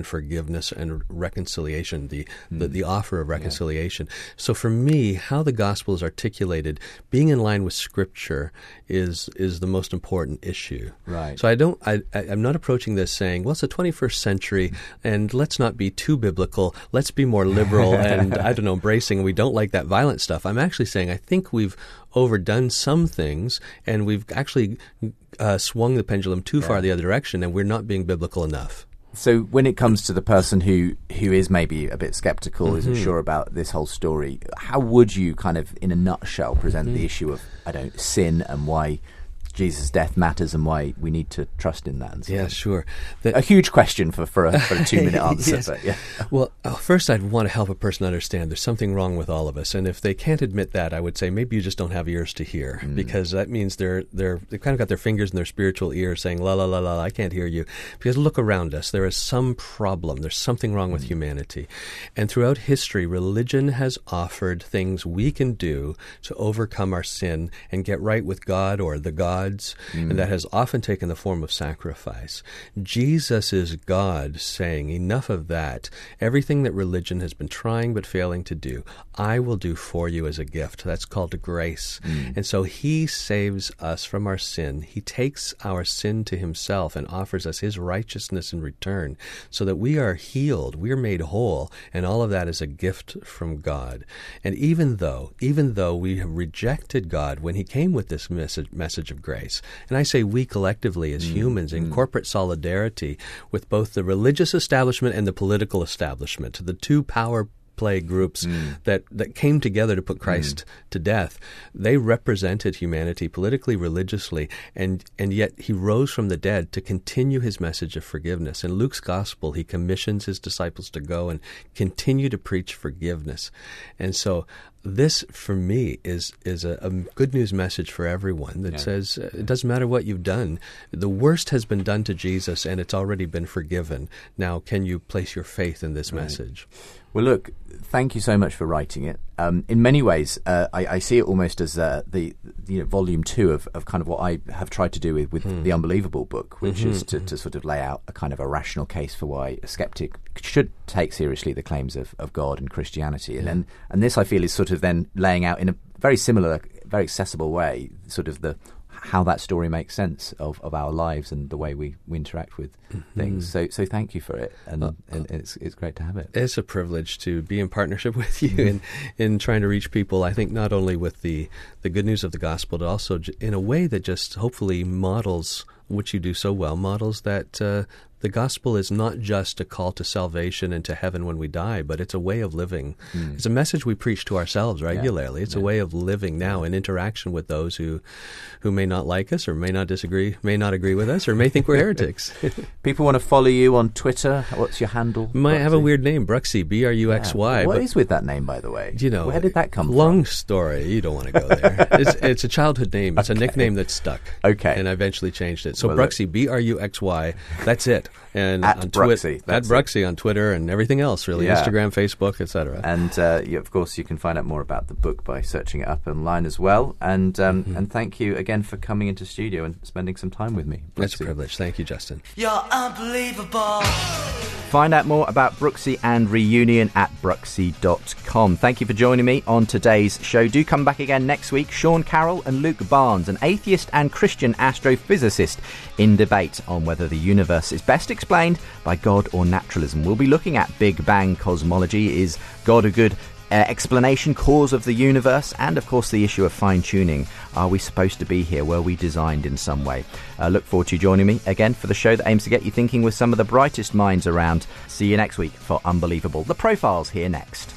forgiveness and reconciliation, the offer of reconciliation. So for me, how the gospel is articulated, being in line with Scripture is the most important issue. Right. So I'm not approaching this saying, well, it's the 21st century, and let's not be too biblical. Let's be more liberal and, embracing. We don't like that violent stuff. I'm actually saying I think we've overdone some things, and we've actually swung the pendulum too far the other direction, and we're not being biblical enough. So when it comes to the person who is maybe a bit skeptical, isn't sure about this whole story, how would you kind of, in a nutshell, present the issue of, sin and why Jesus' death matters and why we need to trust in that? And so on? Sure. A huge question for a 2-minute answer. Yes. But, yeah. Well, first I'd want to help a person understand there's something wrong with all of us. And if they can't admit that, I would say maybe you just don't have ears to hear, because that means they've kind of got their fingers in their spiritual ears saying, la, la, la, la, I can't hear you. Because look around us. There is some problem. There's something wrong with humanity. And throughout history, religion has offered things we can do to overcome our sin and get right with God or the gods. And that has often taken the form of sacrifice. Jesus is God saying, enough of that. Everything that religion has been trying but failing to do, I will do for you as a gift. That's called grace. And so he saves us from our sin. He takes our sin to himself and offers us his righteousness in return so that we are healed, we are made whole, and all of that is a gift from God. And even though we have rejected God when he came with this message of grace, and I say we collectively as humans in corporate solidarity with both the religious establishment and the political establishment, the two power play groups that came together to put Christ to death. They represented humanity politically, religiously, and yet he rose from the dead to continue his message of forgiveness. In Luke's gospel, he commissions his disciples to go and continue to preach forgiveness. And so this, for me, is a good news message for everyone that says it doesn't matter what you've done. The worst has been done to Jesus, and it's already been forgiven. Now, can you place your faith in this message? Well, look, thank you so much for writing it. In many ways, I see it almost as the volume 2 of kind of what I have tried to do with the Unbelievable book, which is to sort of lay out a kind of a rational case for why a skeptic should take seriously the claims of God and Christianity. And this, I feel, is sort of then laying out in a very similar, very accessible way, sort of how that story makes sense of our lives and the way we interact with things. So thank you for it, and it's great to have it. It's a privilege to be in partnership with you in trying to reach people, I think, not only with the good news of the gospel, but also in a way that just hopefully models, which you do so well, models that the gospel is not just a call to salvation and to heaven when we die, but it's a way of living. It's a message we preach to ourselves regularly. It's a way of living now in interaction with those who may not like us or may not disagree, may not agree with us, or may think we're heretics. People want to follow you on Twitter. What's your handle? Might have a weird name, Bruxy, Bruxy. What is with that name, by the way? Where did that come from? Long story. You don't want to go there. It's a childhood name. It's a nickname that stuck. Okay. And I eventually changed it. So Bruxy, Bruxy, that's it. And at on Bruxy. At Bruxy on Twitter and everything else, really. Instagram, Facebook, etc. And of course, you can find out more about the book by searching it up online as well. And thank you again for coming into studio and spending some time with me, Bruxy. It's a privilege. Thank you, Justin. You're unbelievable. Find out more about Bruxy and Reunion at bruxy.com. Thank you for joining me on today's show. Do come back again next week. Sean Carroll and Luke Barnes, an atheist and Christian astrophysicist, in debate on whether the universe is best explained by God or naturalism. We'll be looking at Big Bang cosmology. Is God a good explanation, cause of the universe? And of course the issue of fine-tuning. Are we supposed to be here? Were we designed in some way? Look forward to you joining me again for the show that aims to get you thinking with some of the brightest minds around. See you next week for Unbelievable. The profile's here next.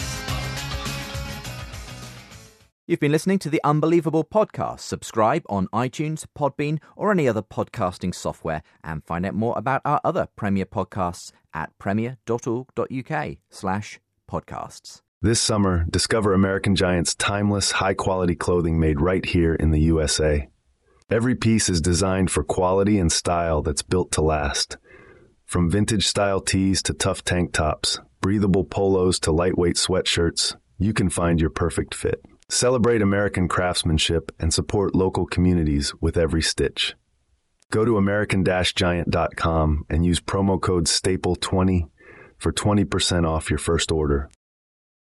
You've been listening to the Unbelievable podcast. Subscribe on iTunes, Podbean, or any other podcasting software, and find out more about our other Premier podcasts at premier.org.uk/podcasts. This summer, discover American Giant's timeless, high-quality clothing made right here in the USA. Every piece is designed for quality and style that's built to last. From vintage-style tees to tough tank tops, breathable polos to lightweight sweatshirts, you can find your perfect fit. Celebrate American craftsmanship and support local communities with every stitch. Go to american-giant.com and use promo code STAPLE20 for 20% off your first order.